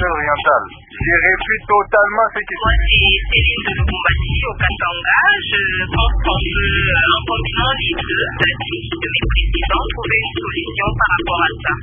orientale. J'ai repris totalement ce qui se passe. Moi, c'est Céline de Lubumbashi au Katanga. Je pense qu'on peut, en combinant les deux articles de mes présidents, trouver une solution par rapport à ça.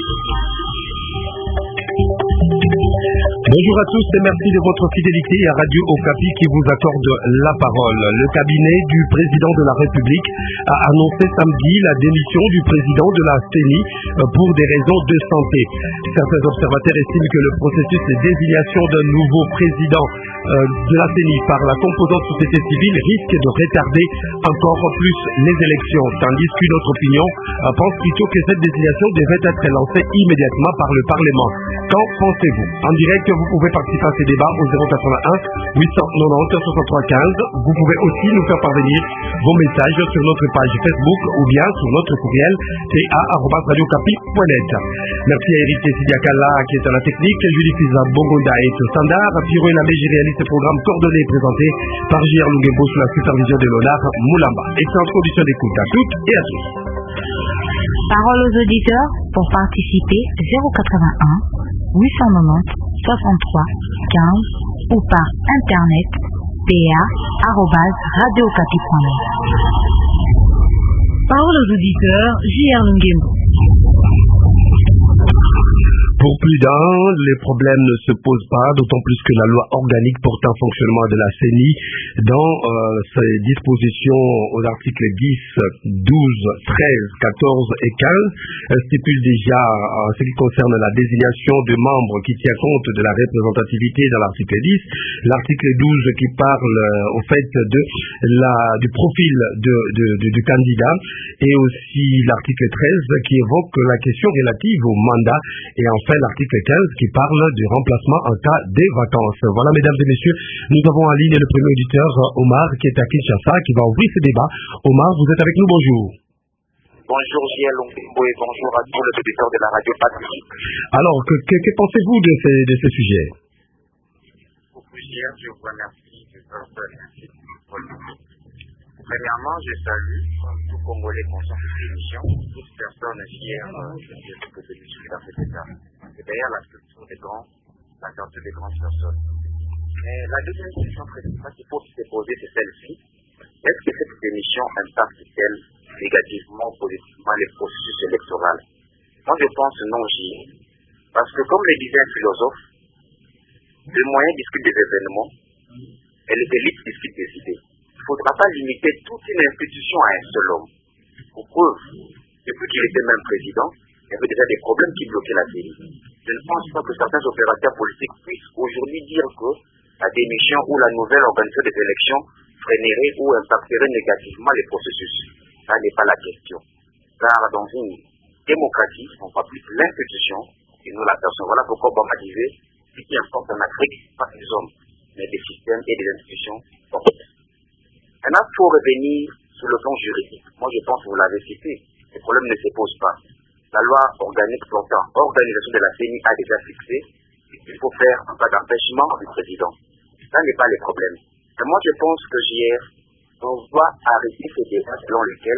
Bonjour à tous et merci de votre fidélité à Radio Okapi qui vous accorde la parole. Le cabinet du président de la République a annoncé samedi la démission du président de la CENI pour des raisons de santé. Certains observateurs estiment que le processus de désignation d'un nouveau président de la CENI par la composante société civile risque de retarder encore plus les élections, tandis qu'une autre opinion pense plutôt que cette désignation devrait être lancée immédiatement par le Parlement. Qu'en pensez-vous? En direct, vous pouvez participer à ces débats au 081 890 63 15. Vous pouvez aussi nous faire parvenir vos messages sur notre page Facebook ou bien sur notre courriel ta@radiocapi.net. Merci à Eric Sidiakala qui est à la technique, Julie Fiza Bongonda est au standard, Pierrot et Lamé réalise ce programme coordonné et présenté par J.R. Lungembo sous la supervision de Lonar Moulamba. Excellente condition d'écoute à toutes et à tous. Parole aux auditeurs pour participer 081 890 63 15 ou par internet pa@radiocapi.net. Parole aux auditeurs, J.R. Lungembo. Pour plus d'un, les problèmes ne se posent pas, d'autant plus que la loi organique portant fonctionnement de la CENI, dans ses dispositions aux articles 10, 12, 13, 14 et 15, stipule déjà en ce qui concerne la désignation de membres qui tient compte de la représentativité dans l'article 10, l'article 12 qui parle au fait du profil du candidat, et aussi l'article 13 qui évoque la question relative au mandat, et enfin l'article 15 qui parle du remplacement en cas de vacances. Voilà, mesdames et messieurs, nous avons en ligne le premier auditeur, Omar, qui est à Kinshasa, qui va ouvrir ce débat. Omar, vous êtes avec nous, bonjour. Bonjour J.R. Lungembo et bonjour à tous les auditeurs de la radio Pacifique. Alors, que pensez-vous de ce sujet? Beaucoup J.R., je vous remercie de votre invitation. Premièrement, je salue tout Congolais conscient de cette émission, toute personne J.R. que de discuter dans cet état. Et d'ailleurs, la structure des grandes personnes. Mais la deuxième question principale qu'il faut se poser, c'est celle-ci. Est-ce que cette démission impacte-t-elle négativement ou positivement les processus électoraux? Moi, je pense non, J.R. Parce que, comme le disait un philosophe, les moyens discutent des événements et les élites discutent des idées. Il ne faudra pas limiter toute une institution à un seul homme. Pour preuve, depuis qu'il était même président, il y avait déjà des problèmes qui bloquaient la CENI. Je ne pense pas que certains opérateurs politiques puissent aujourd'hui dire que la démission ou la nouvelle organisation des élections freinerait ou impacterait négativement les processus. Ça n'est pas la question. Car dans une démocratie, on voit plus l'institution et non la personne. Voilà pourquoi Obama disait ce qui importe en Afrique, pas les hommes, mais des systèmes et des institutions fortes. Maintenant, il faut revenir sur le plan juridique. Moi, je pense que vous l'avez cité. Les problèmes ne se posent pas. La loi organique portant organisation de la CENI a déjà fixé qu'il faut faire un cas d'empêchement du président. Ça n'est pas le problème. Et moi, je pense que hier, on doit arrêter ce débat selon lequel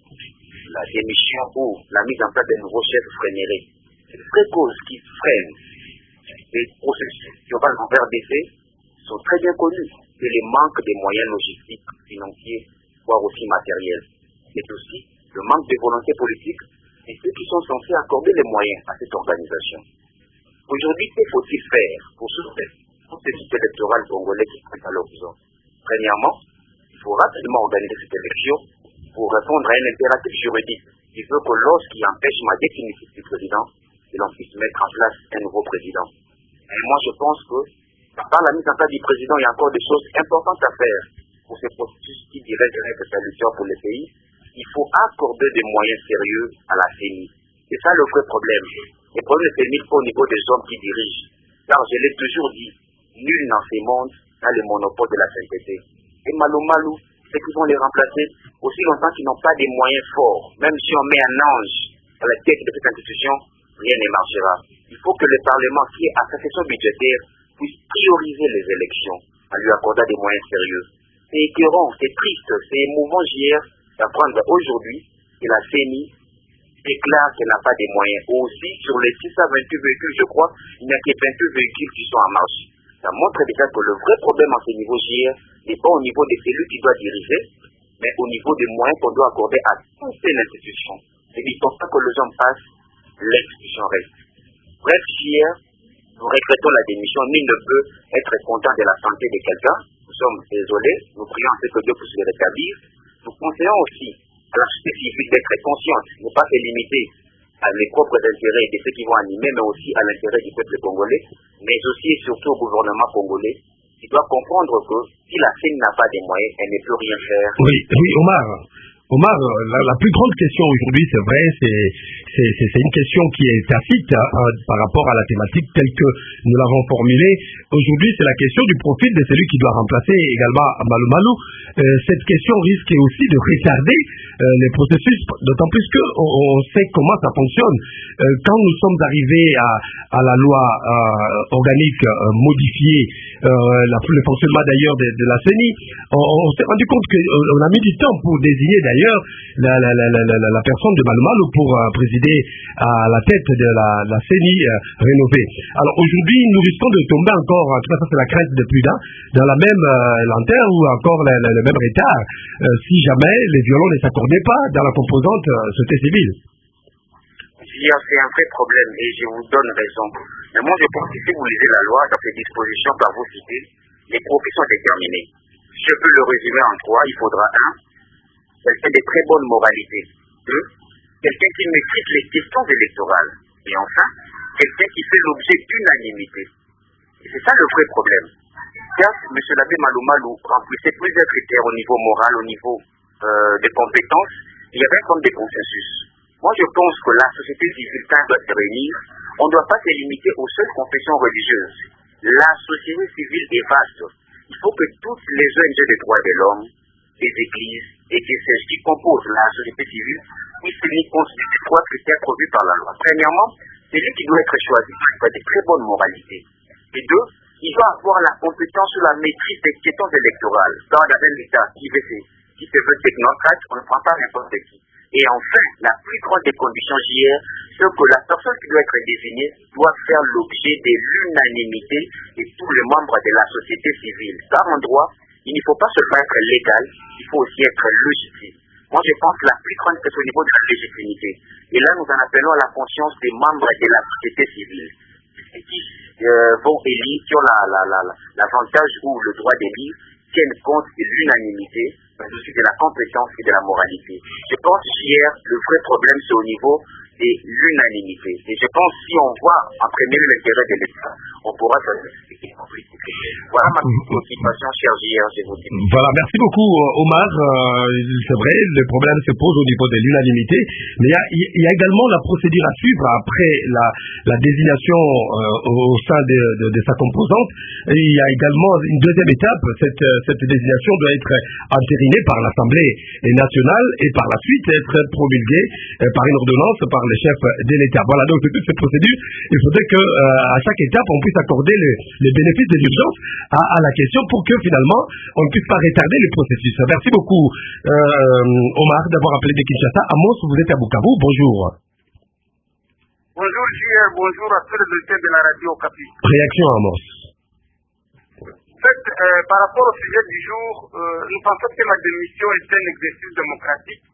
la démission ou la mise en place d'un nouveau chef freinerait. Les vraies causes qui freinent les processus qui vont en RDC sont très bien connues. C'est le manque des moyens logistiques, financiers, voire aussi matériels. C'est aussi le manque de volonté politique et ceux qui sont censés accorder les moyens à cette organisation. Aujourd'hui, que faut-il faire pour soutenir le processus électoral congolais qui est à l'horizon? Premièrement, il faut rapidement organiser cette élection pour répondre à un impératif juridique qui veut que lorsqu'il empêche ma définition du président, que l'on puisse mettre en place un nouveau président. Et moi, je pense que par la mise en place du président, il y a encore des choses importantes à faire pour ce processus qui dirait être salutaire pour le pays. Il faut accorder des moyens sérieux à la CENI. C'est ça le vrai problème. Le problème ne se limite pas au niveau des hommes qui dirigent. Car je l'ai toujours dit, nul dans ce monde n'a le monopole de la sainteté. Et malou, ceux qui vont les remplacer, aussi longtemps qu'ils n'ont pas des moyens forts, même si on met un ange à la tête de cette institution, rien ne marchera. Il faut que le Parlement, qui est à sa session budgétaire, puisse prioriser les élections en lui accordant des moyens sérieux. C'est écœurant, c'est triste, c'est émouvant hier d'apprendre aujourd'hui que la CENI déclare qu'elle n'a pas de moyens. Aussi, sur les 628 véhicules, je crois, il n'y a que 22 véhicules qui sont en marche. Ça montre déjà que le vrai problème à ce niveau JR n'est pas au niveau des cellules qui doit diriger, mais au niveau des moyens qu'on doit accorder à toutes ces institutions. Et il ne faut pas que les hommes passent, l'institution reste. Bref, JR, nous regrettons la démission. Nul ne peut être content de la santé de quelqu'un. Nous sommes désolés. Nous prions à ce que Dieu puisse le rétablir. Nous conseillons aussi à la société civile d'être consciente, ne pas se limiter à les propres intérêts de ceux qui vont animer, mais aussi à l'intérêt du peuple congolais, mais aussi et surtout au gouvernement congolais, qui doit comprendre que si la CENI n'a pas de moyens, elle ne peut rien faire. Oui, Omar. Omar, la plus grande question aujourd'hui, c'est vrai, c'est une question qui est tacite par rapport à la thématique telle que nous l'avons formulée. Aujourd'hui, c'est la question du profil de celui qui doit remplacer également Malou Malou. Cette question risque aussi de retarder les processus, d'autant plus qu'on sait comment ça fonctionne. Quand nous sommes arrivés à la loi organique modifiée, le fonctionnement d'ailleurs de la CENI, on s'est rendu compte qu'on a mis du temps pour désigner d'ailleurs la personne de Malou Malou pour présider à la tête de la CENI rénovée. Alors aujourd'hui, nous risquons de tomber encore, en tout cas ça c'est la crainte de plus d'un, dans la même lenteur ou encore le même retard, si jamais les violons ne s'accordaient pas dans la composante société civile. C'est un vrai problème et je vous donne raison. Mais moi je pense que si vous lisez la loi, dans ses dispositions par vous citer, les profils sont déterminés. Je peux le résumer en trois. Il faudra quelqu'un de très bonne moralité. Quelqu'un qui maîtrise les questions électorales. Et enfin, quelqu'un qui fait l'objet d'unanimité. Et c'est ça le vrai problème. Car M. l'abbé Malou Malou remplissait plusieurs critères au niveau moral, au niveau des compétences. Il y avait un forme de consensus. Moi, je pense que la société civile, quand elle doit se réunir, on ne doit pas se limiter aux seules confessions religieuses. La société civile est vaste. Il faut que toutes les ONG des droits de l'homme, les églises et que celles qui composent la société civile puissent tenir compte des trois critères prévus par la loi. Premièrement, celui qui doit être choisi doit être de très bonne moralité. Et deux, il doit avoir la compétence sur la maîtrise des questions électorales. Dans un État qui se veut technocrate, on ne prend pas n'importe qui. Et enfin, la plus grande des conditions JR, c'est que la personne qui doit être désignée doit faire l'objet de l'unanimité de tous les membres de la société civile. Car en droit, il ne faut pas seulement être légal, il faut aussi être légitime. Moi, je pense que la plus grande c'est au niveau de la légitimité. Et là, nous en appelons à la conscience des membres de la société civile. Qui vont élire, qui ont l'avantage ou le droit d'élire, tiennent compte de l'unanimité, mais aussi de la compétence et de la moralité. Je pense qu'hier, le vrai problème, c'est au niveau de l'unanimité. Et je pense que si on voit en premier l'intérêt de l'État, on pourra faire des conflits. Voilà ma préoccupation, cher JR, je vous dis. Voilà, merci beaucoup, Omar. C'est vrai, le problème se pose au niveau de l'unanimité, mais il y a également la procédure à suivre après la désignation au sein de sa composante. Et il y a également une deuxième étape. Cette désignation doit être entérinée par l'Assemblée nationale et par la suite être promulguée par une ordonnance par le chef de l'État. Voilà, donc toute cette procédure, il faudrait que à chaque étape, on puisse accorder les bénéfices de l'urgence à la question pour que finalement, on ne puisse pas retarder le processus. Merci beaucoup, Omar, d'avoir appelé de Kinshasa. Amos, vous êtes à Bukavu. Bonjour. Bonjour, JR. Bonjour à tous les auditeurs de la radio Okapi. Réaction, Amos. En fait, par rapport au sujet du jour, nous pensons que la démission est un exercice démocratique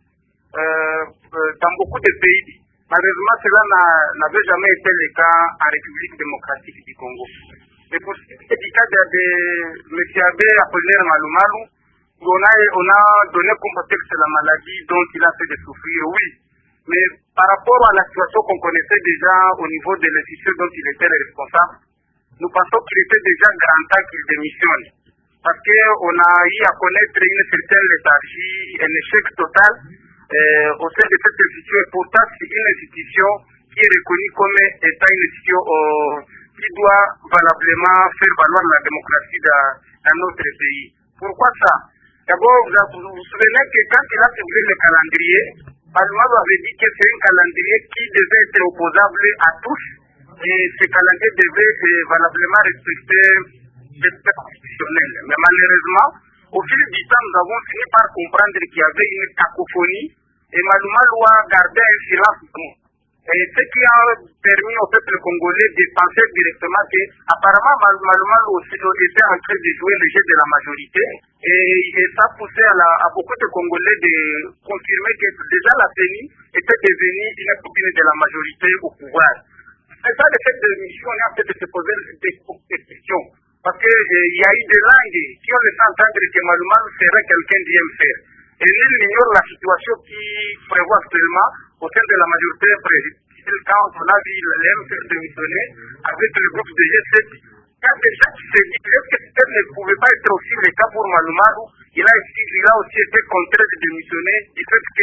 dans beaucoup de pays. Malheureusement, cela n'avait jamais été le cas en République démocratique du Congo. Et pour ce qui est du cas de M. Abbé Apollinaire Malou Malou, on a donné comme contexte la maladie dont il a fait de souffrir, oui. Mais par rapport à la situation qu'on connaissait déjà au niveau de l'institution dont il était le responsable, nous pensons qu'il était déjà grand temps qu'il démissionne. Parce qu'on a eu à connaître une certaine léthargie, un échec total au sein de cette institution. Et pourtant, c'est une institution qui est reconnue comme étant une institution qui doit valablement faire valoir la démocratie dans notre pays. Pourquoi ça? D'abord, vous vous souvenez que quand il a publié le calendrier, Malou avait dit que c'est un calendrier qui devait être opposable à tous et ce calendrier devait valablement respecter les textes constitutionnels. Mais malheureusement, au fil du temps, nous avons fini par comprendre qu'il y avait une cacophonie et Malumalu a gardé un silence. Et ce qui a permis au peuple congolais de penser directement que apparemment Malumalu aussi était en train de jouer le jeu de la majorité et ça poussait à beaucoup de Congolais de confirmer que déjà la CENI était devenue une copine de la majorité au pouvoir. C'est ça le fait de mission, on a fait de se poser des questions. Parce qu'il y a eu des langues qui ont laissé entendre que Malumalu serait quelqu'un d'IMF. Et nul n'ignore la situation qui prévoit actuellement au sein de la majorité présidentielle quand on a vu l'IMF démissionner avec le groupe de G7. Quand déjà qui s'est dit que ce ne pouvait pas être aussi le cas pour Malumalu, il a aussi été contraint de démissionner du fait que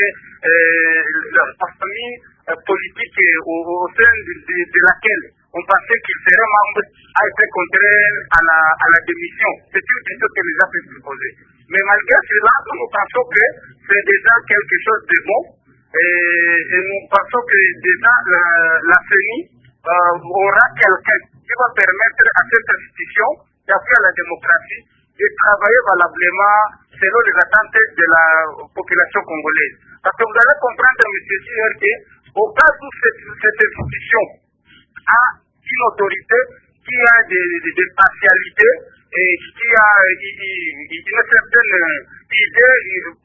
la famille politique au sein de laquelle on pensait qu'il serait membre a été contraint à la démission. C'est une question que les gens peuvent se poser. Mais malgré cela, nous pensons que c'est déjà quelque chose de bon et nous pensons que déjà la CENI aura quelqu'un qui va permettre à cette institution d'appuyer la démocratie de travailler valablement selon les attentes de la population congolaise. Parce que vous allez comprendre, M. Sier, qu'au cas où cette institution a une autorité qui a des partialités et qui a une certaine idée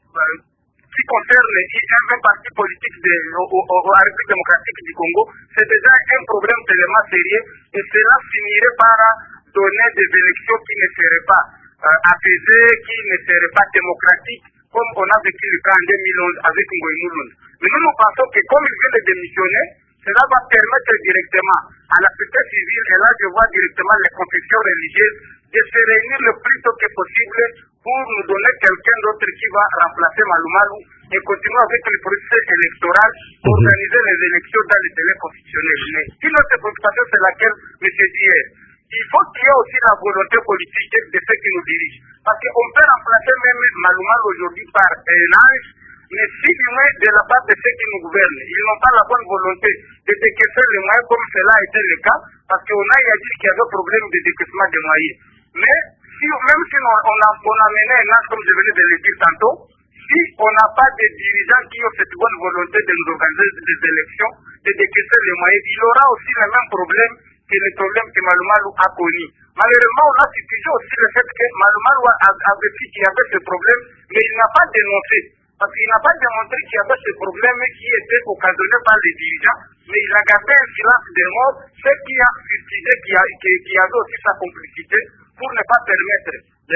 qui concerne un parti politique de la République démocratique du Congo, c'est déjà un problème tellement sérieux et cela finirait par donner des élections qui ne seraient pas apaisées, qui ne seraient pas démocratiques, comme on a vécu le cas en 2011 avec Ngoï Mouloun. Mais nous pensons que comme il vient de démissionner, cela va permettre directement à la société civile, et là je vois directement les confessions religieuses, de se réunir le plus tôt que possible pour nous donner quelqu'un d'autre qui va remplacer Malumalu et continuer avec le processus électoral pour organiser les élections dans les délais constitutionnels. Mais une autre préoccupation, c'est laquelle, M. Dier, il faut qu'il y ait aussi la volonté politique de ceux qui nous dirigent. Parce qu'on peut remplacer même Malumalu aujourd'hui par un ange, mais si de la part de ceux qui nous gouvernent, ils n'ont pas la bonne volonté de décaisser les moyens comme cela a été le cas, parce qu'on a dit qu'il y avait un problème de décaissement des moyens. Mais même si on a mené un âge, comme je venais de le dire tantôt, si on n'a pas de dirigeants qui ont cette bonne volonté de nous organiser des élections, de décaisser les moyens, il aura aussi le même problème que le problème que Malumalu a connu. Malheureusement, on a toujours aussi le fait que Malumalu avait dit qu'il y avait ce problème, mais il n'a pas dénoncé. Parce qu'il n'a pas démontré qu'il y avait ce problème qui était occasionné par les dirigeants, mais il a gardé un silence de mort, ce qui a fustigé, qui avait aussi sa complicité, pour ne pas permettre que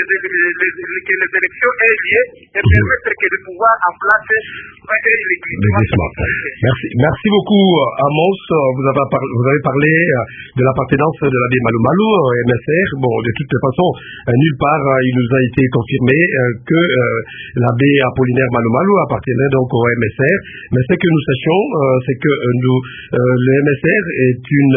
les élections aient lieu et permettre que le pouvoir en place ait légitimement. Merci beaucoup, Amos. Vous avez parlé de l'appartenance de l'abbé Malumalu au MSR. Bon, de toute façon, nulle part il nous a été confirmé que l'abbé Apollinaire Malumalu appartenait donc au MSR. Mais ce que nous sachions, c'est que le MSR est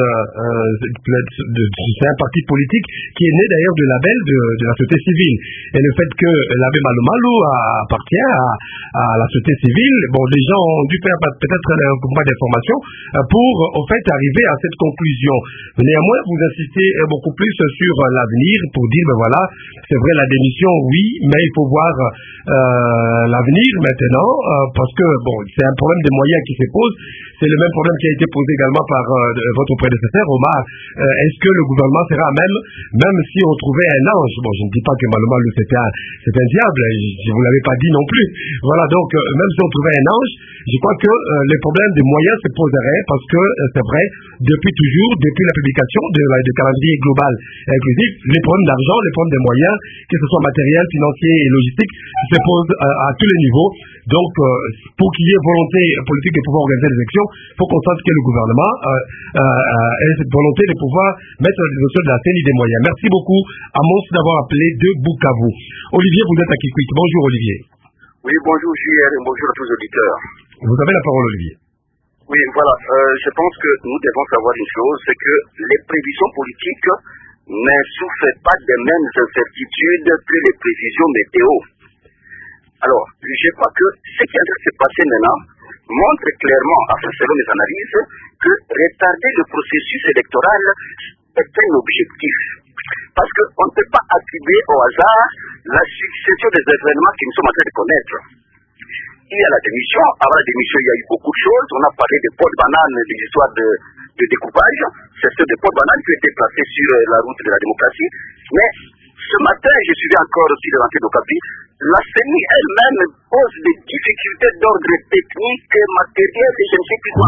c'est un parti politique qui est né d'ailleurs du label de la société civile. Et le fait que l'abbé Malumalu appartient à la société civile, bon, les gens ont dû faire peut-être un peu d'informations pour, en fait, arriver à cette conclusion. Néanmoins, vous insistez beaucoup plus sur l'avenir pour dire, ben voilà, c'est vrai, la démission, oui, mais il faut voir l'avenir maintenant, parce que, bon, c'est un problème des moyens qui se pose. C'est le même problème qui a été posé également par votre prédécesseur, Omar. Est-ce que le gouvernement sera même si on trouvait un ange, bon, je ne dis pas que Malumalu c'est un diable, je vous l'avais pas dit non plus. Voilà, donc même si on trouvait un ange, je crois que les problèmes des moyens se poseraient parce que c'est vrai, depuis toujours, depuis la publication de calendrier global et inclusif, les problèmes d'argent, les problèmes des moyens, que ce soit matériel, financier et logistique, se posent à tous les niveaux. Donc, pour qu'il y ait volonté politique de pouvoir organiser les élections, il faut qu'on sente que le gouvernement ait cette volonté de pouvoir mettre à la disposition de la CENI des moyens. Merci beaucoup, Amos, d'avoir appelé de Bukavu. Olivier, vous êtes à Kikwit. Bonjour, Olivier. Oui, bonjour, JR, et bonjour à tous les auditeurs. Vous avez la parole, Olivier. Oui, voilà. Je pense que nous devons savoir une chose, c'est que les prévisions politiques ne souffrent pas des mêmes incertitudes que les prévisions météo. Alors, je crois que ce qui est en train de se passer maintenant montre clairement, selon mes analyses, que retarder le processus électoral est un objectif. Parce qu'on ne peut pas attribuer au hasard la succession des événements que nous sommes en train de connaître. il y a la démission. Avant la démission, il y a eu beaucoup de choses. On a parlé des pots de banane, des histoires de découpage. C'est ceux des pots de banane qui ont été placés sur la route de la démocratie. Mais ce matin, je suivais encore aussi le rentrée d'Okapi. La CENI elle-même pose des difficultés d'ordre technique, matériel, et je ne sais plus quoi.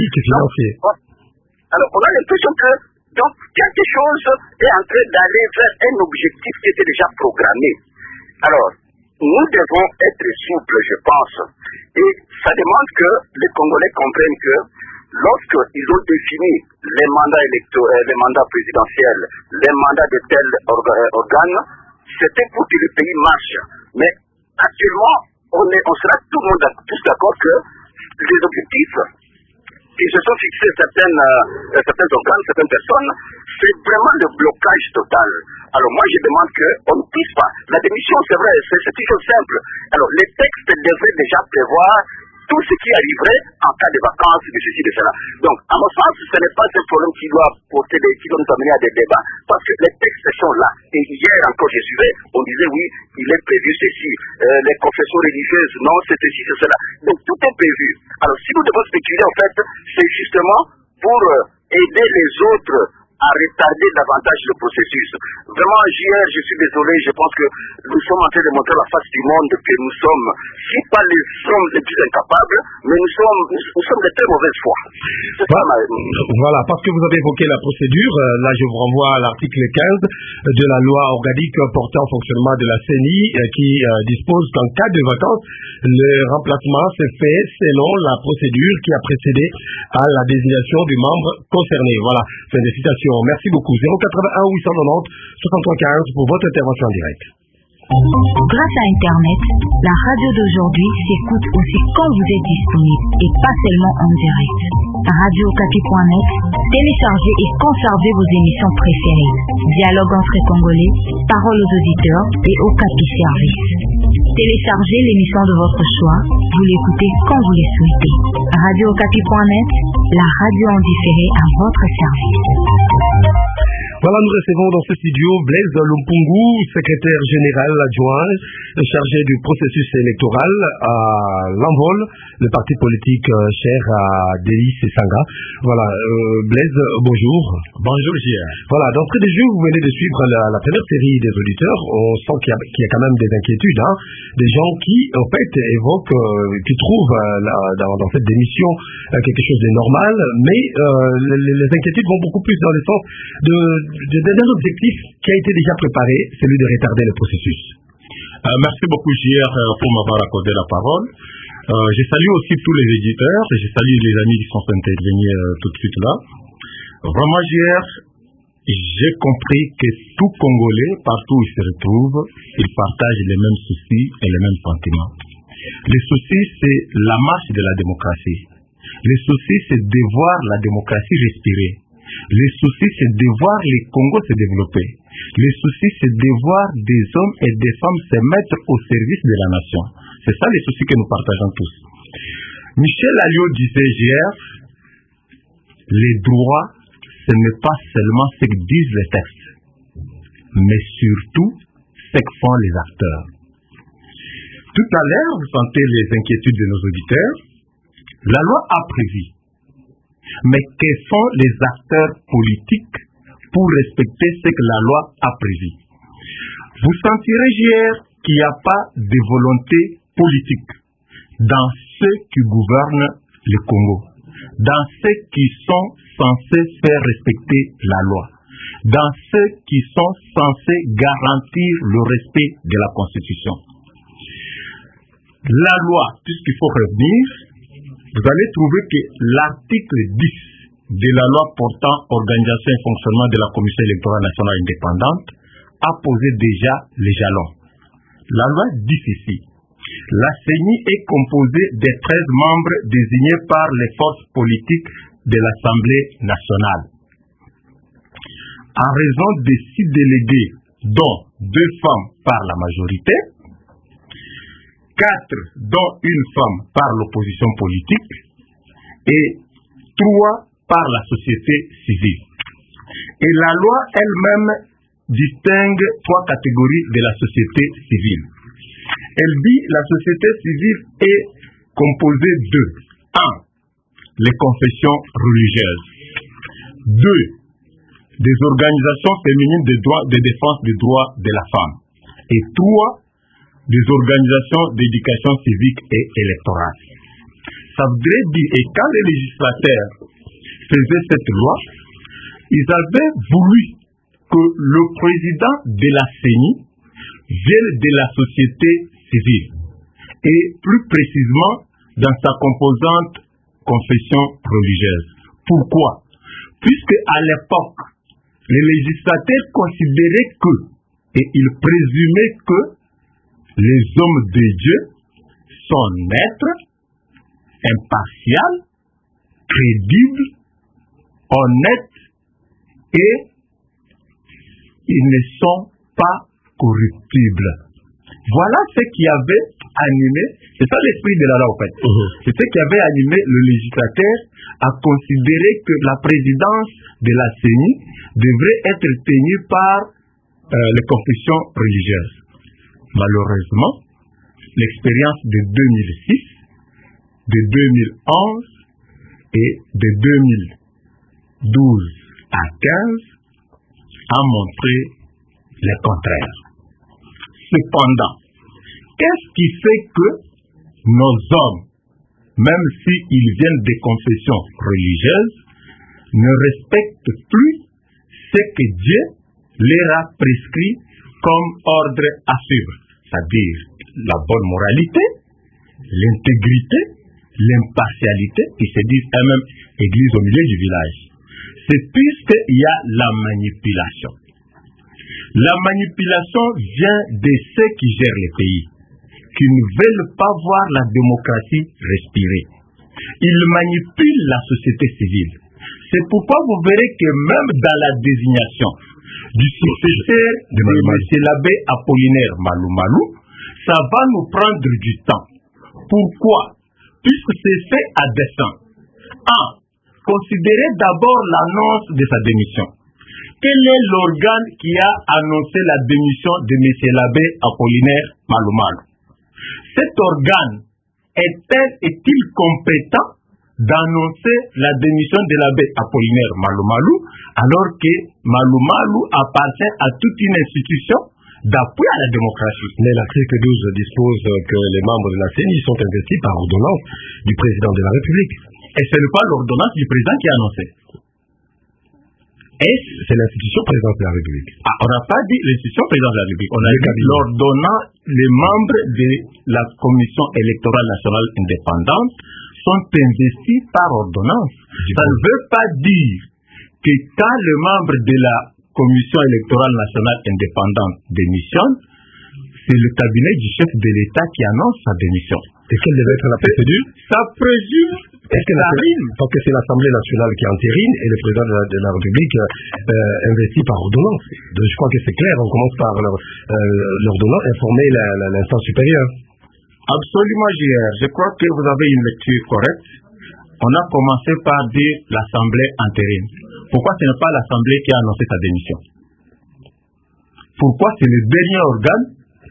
Alors, on a l'impression que donc, quelque chose est en train d'aller vers un objectif qui était déjà programmé. Alors, nous devons être souples, je pense. Et ça demande que les Congolais comprennent que lorsqu'ils ont défini les mandats les mandats présidentiels, les mandats de tels organes, c'était pour que le pays marche. Mais actuellement, on sera tout le monde tous d'accord que les objectifs qui se sont fixés certains organes, certaines personnes, c'est vraiment le blocage total. Alors moi je demande qu'on ne puisse pas. La démission, c'est vrai, c'est une chose simple. Alors les textes devraient déjà prévoir tout ce qui arriverait en cas de vacances, de ceci, de cela. Donc, à mon sens, ce n'est pas ce problème qui doit nous amener à des débats. Parce que les textes sont là. Et hier encore, je suivais, on disait oui, il est prévu ceci. Les confessions religieuses, non, c'est ceci, c'est cela. Donc, tout est prévu. Alors, si nous devons spéculer, en fait, c'est justement pour aider les autres à retarder davantage le processus. Vraiment, JR, je suis désolé, je pense que nous sommes en train de montrer la face du monde que nous sommes, si pas les sommes les plus incapables, mais nous sommes de très mauvaise foi. Voilà, parce que vous avez évoqué la procédure, là je vous renvoie à l'article 15 de la loi organique portant fonctionnement de la CENI qui dispose qu'en cas de vacances, le remplacement se fait selon la procédure qui a précédé à la désignation du membre concerné. Voilà, fin de citation. Merci beaucoup. 081 890 6315 pour votre intervention en direct. Grâce à Internet, la radio d'aujourd'hui s'écoute aussi quand vous êtes disponible et pas seulement en direct. RadioOkapi.net, téléchargez et conservez vos émissions préférées. Dialogue entre Congolais, paroles aux auditeurs et Okapi Service. Téléchargez l'émission de votre choix, vous l'écoutez quand vous le souhaitez. RadioOkapi.net, la radio en différé à votre service. Voilà, nous recevons dans ce studio Blaise Lumpungu, secrétaire général adjoint chargé du processus électoral à l'Envol, le parti politique cher à Delis et Sanga. Voilà, Blaise, bonjour. Bonjour, J.R. Voilà, d'entrée de jeu, vous venez de suivre la première série des auditeurs. On sent qu'il y a quand même des inquiétudes, hein, des gens qui, en fait, évoquent, qui trouvent dans cette démission quelque chose de normal, mais les inquiétudes vont beaucoup plus dans le sens d'un objectif qui a été déjà préparé, celui de retarder le processus. Merci beaucoup, JR, pour m'avoir accordé la parole. Je salue aussi tous les éditeurs et je salue les amis qui sont intervenus tout de suite là. Vraiment, JR, j'ai compris que tout Congolais, partout où il se retrouve, il partage les mêmes soucis et les mêmes sentiments. Les soucis, c'est la marche de la démocratie. Les soucis, c'est de voir la démocratie respirer. Les soucis, c'est de voir les Congo se développer. Les soucis, c'est de voir des hommes et des femmes se mettre au service de la nation. C'est ça les soucis que nous partageons tous. Michel Alliot disait hier, les droits, ce n'est pas seulement ce que disent les textes, mais surtout ce que font les acteurs. Tout à l'heure, vous sentez les inquiétudes de nos auditeurs. La loi a prévu. Mais que font les acteurs politiques pour respecter ce que la loi a prévu? Vous sentirez hier qu'il n'y a pas de volonté politique dans ceux qui gouvernent le Congo, dans ceux qui sont censés faire respecter la loi, dans ceux qui sont censés garantir le respect de la Constitution. La loi, puisqu'il faut revenir, vous allez trouver que l'article 10 de la loi portant organisation et fonctionnement de la Commission électorale nationale indépendante a posé déjà les jalons. La loi dit ceci. La CENI est composée de 13 membres désignés par les forces politiques de l'Assemblée nationale. En raison de 6 délégués, dont 2 femmes par la majorité, 4 dont une femme par l'opposition politique et 3 par la société civile. Et la loi elle-même distingue 3 catégories de la société civile. Elle dit la société civile est composée de 1. Les confessions religieuses. 2. Des organisations féminines de défense des droits de la femme. Et 3. Des organisations d'éducation civique et électorale. Ça voudrait dire, et quand les législateurs faisaient cette loi, ils avaient voulu que le président de la CENI vienne de la société civile, et plus précisément dans sa composante confession religieuse. Pourquoi? Puisque à l'époque, les législateurs considéraient que, et ils présumaient que, les hommes de Dieu sont neutres, impartials, crédibles, honnêtes, et ils ne sont pas corruptibles. Voilà ce qui avait animé, c'est ça l'esprit de la loi en fait, c'est ce qui avait animé le législateur à considérer que la présidence de la CENI devrait être tenue par les confessions religieuses. Malheureusement, l'expérience de 2006, de 2011 et de 2012 à 15 a montré le contraire. Cependant, qu'est-ce qui fait que nos hommes, même s'ils viennent des confessions religieuses, ne respectent plus ce que Dieu leur a prescrit comme ordre à suivre, c'est-à-dire la bonne moralité, l'intégrité, l'impartialité, ils se disent eux-mêmes église au milieu du village. C'est puisqu'il y a la manipulation. La manipulation vient de ceux qui gèrent les pays, qui ne veulent pas voir la démocratie respirer. Ils manipulent la société civile. C'est pourquoi vous verrez que même dans la désignation du successeur de M. l'abbé Apollinaire Malou Malou, ça va nous prendre du temps. Pourquoi? Puisque c'est fait à dessein. 1. Considérez d'abord l'annonce de sa démission. Quel est l'organe qui a annoncé la démission de M. l'abbé Apollinaire Malou Malou? Cet organe est-il compétent d'annoncer la démission de l'abbé Apollinaire Malou Malou alors que Malou Malou appartient à toute une institution d'appui à la démocratie? Mais l'article 12 dispose que les membres de la CENI sont investis par ordonnance du président de la République. Et ce n'est pas l'ordonnance du président qui a annoncé. C'est l'institution présidente de la République. On n'a pas dit l'institution présidente de la République. On a dit l'ordonnance, les membres de la Commission électorale nationale indépendante sont investis par ordonnance. Ça ne veut pas dire que quand le membre de la Commission électorale nationale indépendante démissionne, c'est le cabinet du chef de l'État qui annonce sa démission. Et quelle devait être la procédure? Ça présume. Parce que c'est l'Assemblée nationale qui entérine et le président de la République investit par ordonnance. Donc, je crois que c'est clair, on commence par l'ordonnance, informer l'instance supérieure. Absolument, JR. Je crois que vous avez une lecture correcte. On a commencé par dire l'Assemblée entérine. Pourquoi ce n'est pas l'Assemblée qui a annoncé sa démission? Pourquoi c'est le dernier organe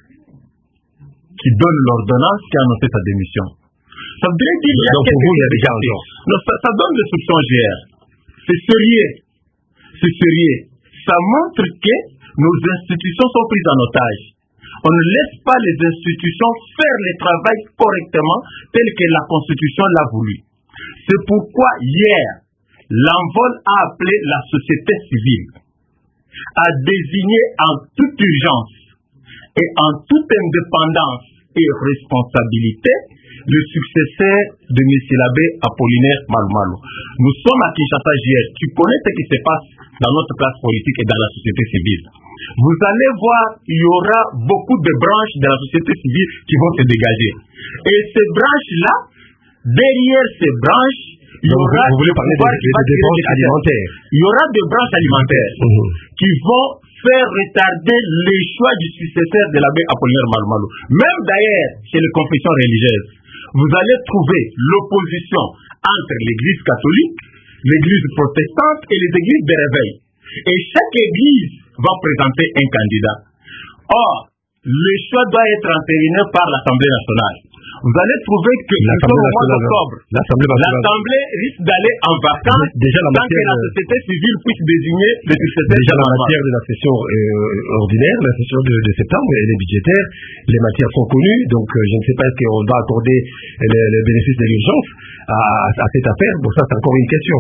qui donne l'ordonnance qui a annoncé sa démission? Ça voudrait dire qu'il y a quelque chose. Non, ça donne des soupçons, JR. C'est sérieux. C'est sérieux. Ça montre que nos institutions sont prises en otage. On ne laisse pas les institutions faire le travail correctement tel que la Constitution l'a voulu. C'est pourquoi hier, l'envol a appelé la société civile à désigner en toute urgence et en toute indépendance et responsabilité le successeur de M. l'abbé Apollinaire Malou Malou. Nous sommes à Kinshasa hier. Tu connais ce qui se passe dans notre classe politique et dans la société civile. Vous allez voir, il y aura beaucoup de branches de la société civile qui vont se dégager. Et ces branches-là, derrière ces branches, il y aura vous voulez parler des branches alimentaires. Il y aura des branches alimentaires qui vont faire retarder les choix du successeur de l'abbé Apollinaire Malou Malou. Même d'ailleurs, chez les confessions religieuses, vous allez trouver l'opposition entre l'église catholique, l'église protestante et les églises de réveil. Et chaque église va présenter un candidat. Or, le choix doit être entériné par l'Assemblée nationale. Vous allez trouver que au mois d'octobre, l'Assemblée risque d'aller en vacances sans que la société civile puisse désigner le successeur. Déjà en matière de la session ordinaire, la session de septembre, elle est budgétaire, les matières sont connues, donc je ne sais pas est-ce qu'on va accorder le bénéfice de l'urgence à cette affaire. Bon, ça c'est encore une question.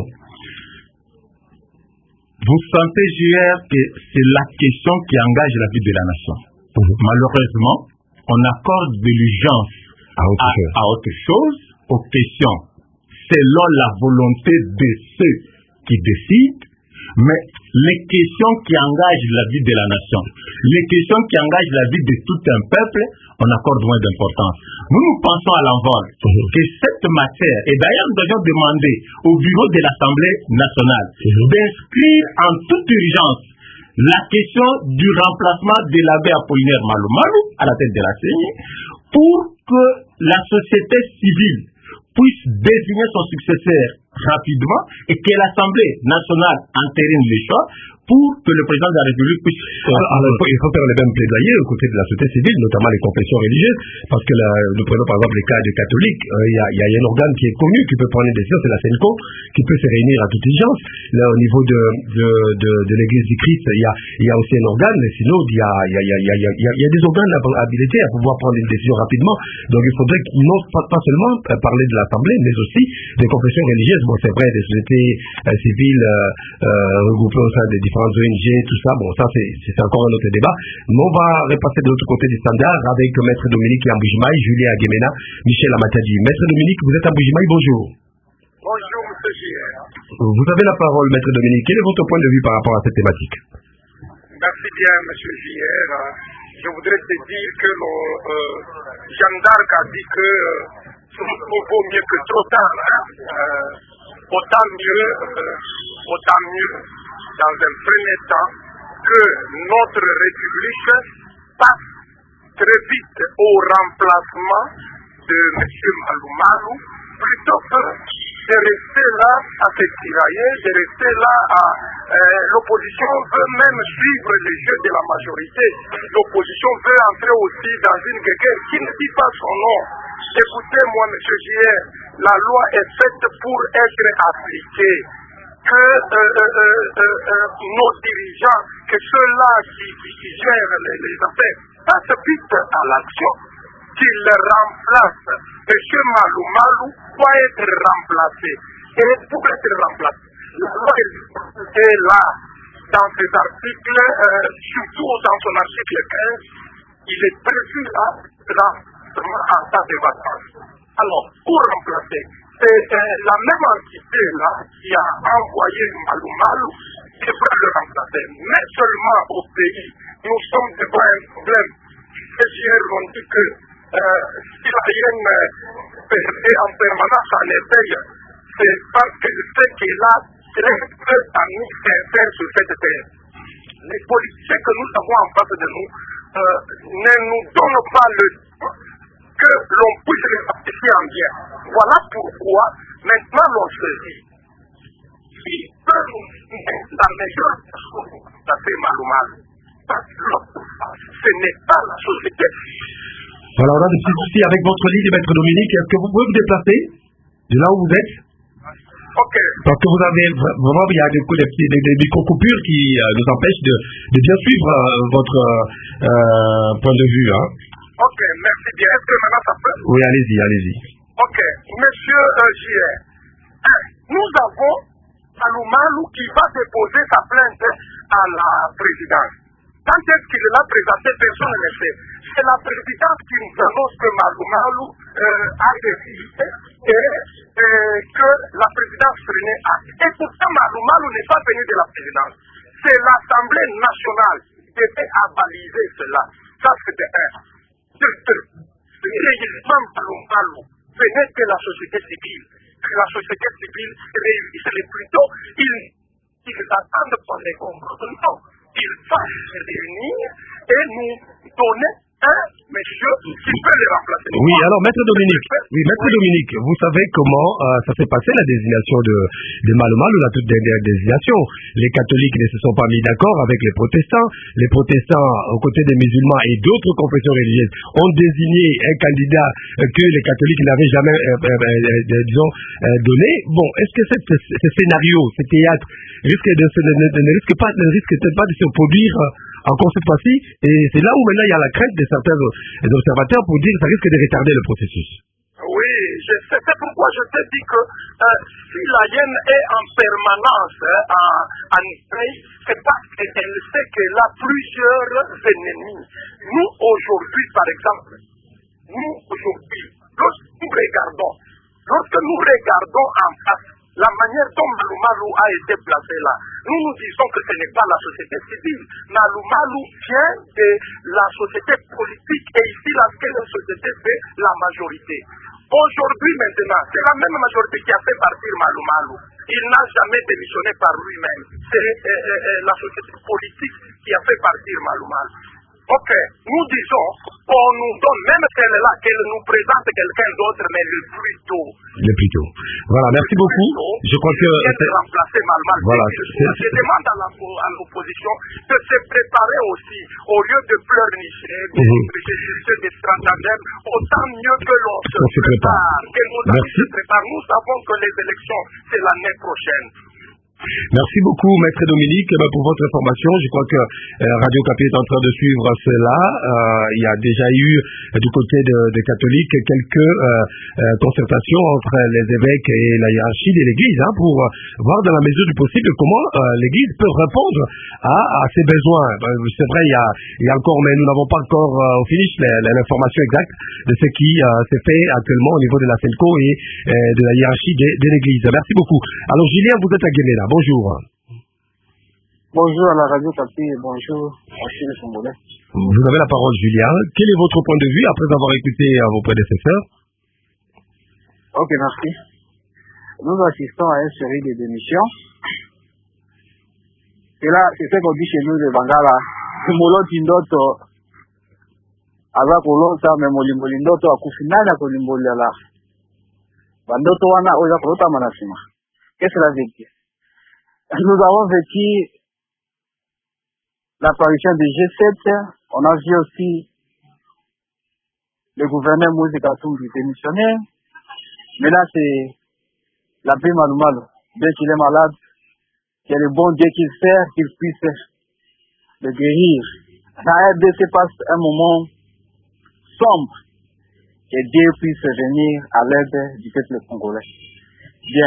Vous sentez, JR, que c'est la question qui engage la vie de la nation. Malheureusement, on accorde de l'urgence à autre chose, aux questions, selon la volonté de ceux qui décident, mais les questions qui engagent la vie de la nation, les questions qui engagent la vie de tout un peuple, on accorde moins d'importance. Nous pensons à l'envol que cette matière, et d'ailleurs nous avions demandé au bureau de l'Assemblée nationale d'inscrire en toute urgence la question du remplacement de l'abbé Apollinaire Malou Malou à la tête de la CENI pour que la société civile puisse désigner son successeur rapidement et que l'Assemblée nationale entérine les choix pour que le président de la République puisse... Alors, il faut faire les mêmes plaidoyers aux côtés de la société civile, notamment les confessions religieuses, parce que nous prenons par exemple les cas des catholiques, il y a un organe qui est connu, qui peut prendre une décision, c'est la CENCO, qui peut se réunir à toute urgence. Là, au niveau de l'Église du Christ, il y a aussi un organe, le synode, il y a des organes habilités à pouvoir prendre une décision rapidement. Donc il faudrait qu'ils n'osent pas seulement parler de l'Assemblée, mais aussi des confessions religieuses. Bon, c'est vrai, des sociétés civiles regroupées au sein des différentes ONG, tout ça, bon, ça c'est encore un autre débat. Mais on va repasser de l'autre côté du standard avec Maître Dominique Amboujimaï, Julien Aguemena, Michel Amatadi. Maître Dominique, vous êtes Amboujimaï, bonjour. Bonjour, monsieur JR. Vous avez la parole, Maître Dominique. Quel est votre point de vue par rapport à cette thématique? Merci bien, monsieur JR. Je voudrais te dire que Jeanne d'Arc a dit que vaut mieux que trop tard. Autant mieux, dans un premier temps, que notre République passe très vite au remplacement de M. Malou Malou, plutôt que de rester là à se tirailler, de rester là à... l'opposition veut même suivre les jeux de la majorité. L'opposition veut entrer aussi dans une guerre qui ne dit pas son nom. Écoutez-moi, M. J.R., la loi est faite pour être appliquée. Que nos dirigeants, que ceux-là qui gèrent les affaires, passent vite à l'action, qu'ils remplacent. M. Malou Malou doit être remplacé. Et pour être remplacé, la loi est là, dans ces articles, surtout dans son article 15, il est prévu là, en tas de vacances. Alors, pour remplacer, c'est la même entité là qui a envoyé Malou Malou qui devrait le remplacer. Mais seulement au pays, nous sommes devant un problème. Les JR ont dit que si la hyène perdait en permanence en éveil, c'est parce que c'est qu'il a très peu d'amis sincères sur cette terre. Les politiciens que nous avons en face de nous ne nous donnent pas le temps que l'on puisse les appliquer en bien. Voilà pourquoi maintenant l'on se dit qu'il peut nous la meilleure façon de faire Malou Malou. Parce que ce n'est pas la société. Voilà, on a des petits soucis avec votre ligne, Maître Dominique. Est-ce que vous pouvez vous déplacer de là où vous êtes? Ok. Parce que vous avez vraiment, il y a des micro-coupures qui nous empêchent de bien suivre votre point de vue. Hein. Ok, merci bien. Est-ce que maintenant ça peut? Oui, allez-y. Ok, monsieur J.R., nous avons Malou Malou qui va déposer sa plainte à la présidence. Quand est-ce qu'il l'a présenté, personne ne le sait. C'est la présidence qui nous annonce que Malou Malou a décidé et que la présidence prenait acte. Et pourtant, Malou Malou n'est pas venu de la présidence. C'est l'Assemblée nationale qui était à baliser cela. Ça, c'était un. Réellement, Malou Malou venait de la société civile. Que la société civile réunisse les plutôt. Ils attendent pour les comprendre. Non. Ils vont se réunir et nous donner un messieurs qui peut les remplacer. Oui, alors Maître Dominique, vous savez comment ça s'est passé la désignation de Malo-Malo, la toute dernière désignation. Les catholiques ne se sont pas mis d'accord avec les protestants aux côtés des musulmans et d'autres confessions religieuses ont désigné un candidat que les catholiques n'avaient jamais donné. Bon, est-ce que ce scénario, ce théâtre ne risque pas de se produire encore cette fois-ci? Et c'est là où maintenant il y a la crainte de certains observateurs pour dire que ça risque de retarder le processus. Oui, c'est pourquoi je te dis que si la haine est en permanence en Israël, c'est parce qu'elle sait qu'elle a plusieurs ennemis. Nous, aujourd'hui, par exemple, lorsque nous regardons en face la manière dont Malo-Malo a été placé là, nous disons que ce n'est pas la société civile. Malo-Malo vient de la société politique et ici, laquelle société fait la majorité. Aujourd'hui, maintenant, c'est la même majorité qui a fait partir Malo-Malo. Il n'a jamais démissionné par lui-même. C'est la société politique qui a fait partir Malo-Malo. Ok, nous disons qu'on nous donne même celle-là, qu'elle nous présente quelqu'un d'autre, mais le plus tôt. Voilà, merci beaucoup. Je crois que remplacer Malo-Malo. Voilà, je demande à l'opposition de se préparer aussi, au lieu de pleurnicher, des stratagèmes, autant mieux que l'on se prépare. Que nos amis se préparent. Nous savons que les élections, c'est l'année prochaine. Merci beaucoup, Maître Dominique, pour votre information. Je crois que Radio Okapi est en train de suivre cela. Il y a déjà eu, du côté des catholiques, quelques concertations entre les évêques et la hiérarchie de l'Église pour voir dans la mesure du possible comment l'Église peut répondre à ses besoins. C'est vrai, il y a encore, mais nous n'avons pas encore au finish l'information exacte de ce qui s'est fait actuellement au niveau de la CENCO et de la hiérarchie de l'Église. Merci beaucoup. Alors, Julien, vous êtes à Guénéla. Bonjour. Bonjour à la Radio Okapi et bonjour à tous les Congolais. Vous avez la parole, Julien. Quel est votre point de vue après avoir écouté vos prédécesseurs? Ok, merci. Nous assistons à une série de démissions. Et là, c'est ce qu'on dit chez nous de Bangala. Molo Tindoto, Aza Kolota, Memolimboli Ndoto, Akufinana Kolimboli Ala. Bandoto Wana, Oya Kolota Manasima. Qu'est-ce que cela veut dire? Nous avons vécu l'apparition du G7, on a vu aussi le gouverneur Moïse Katumbi démissionnaire. Mais là, c'est l'abbé Malo-Malo. Dès qu'il est malade, c'est le bon Dieu qu'il sert, qu'il puisse le guérir. La RDC passe un moment sombre, que Dieu puisse venir à l'aide du peuple congolais. Bien.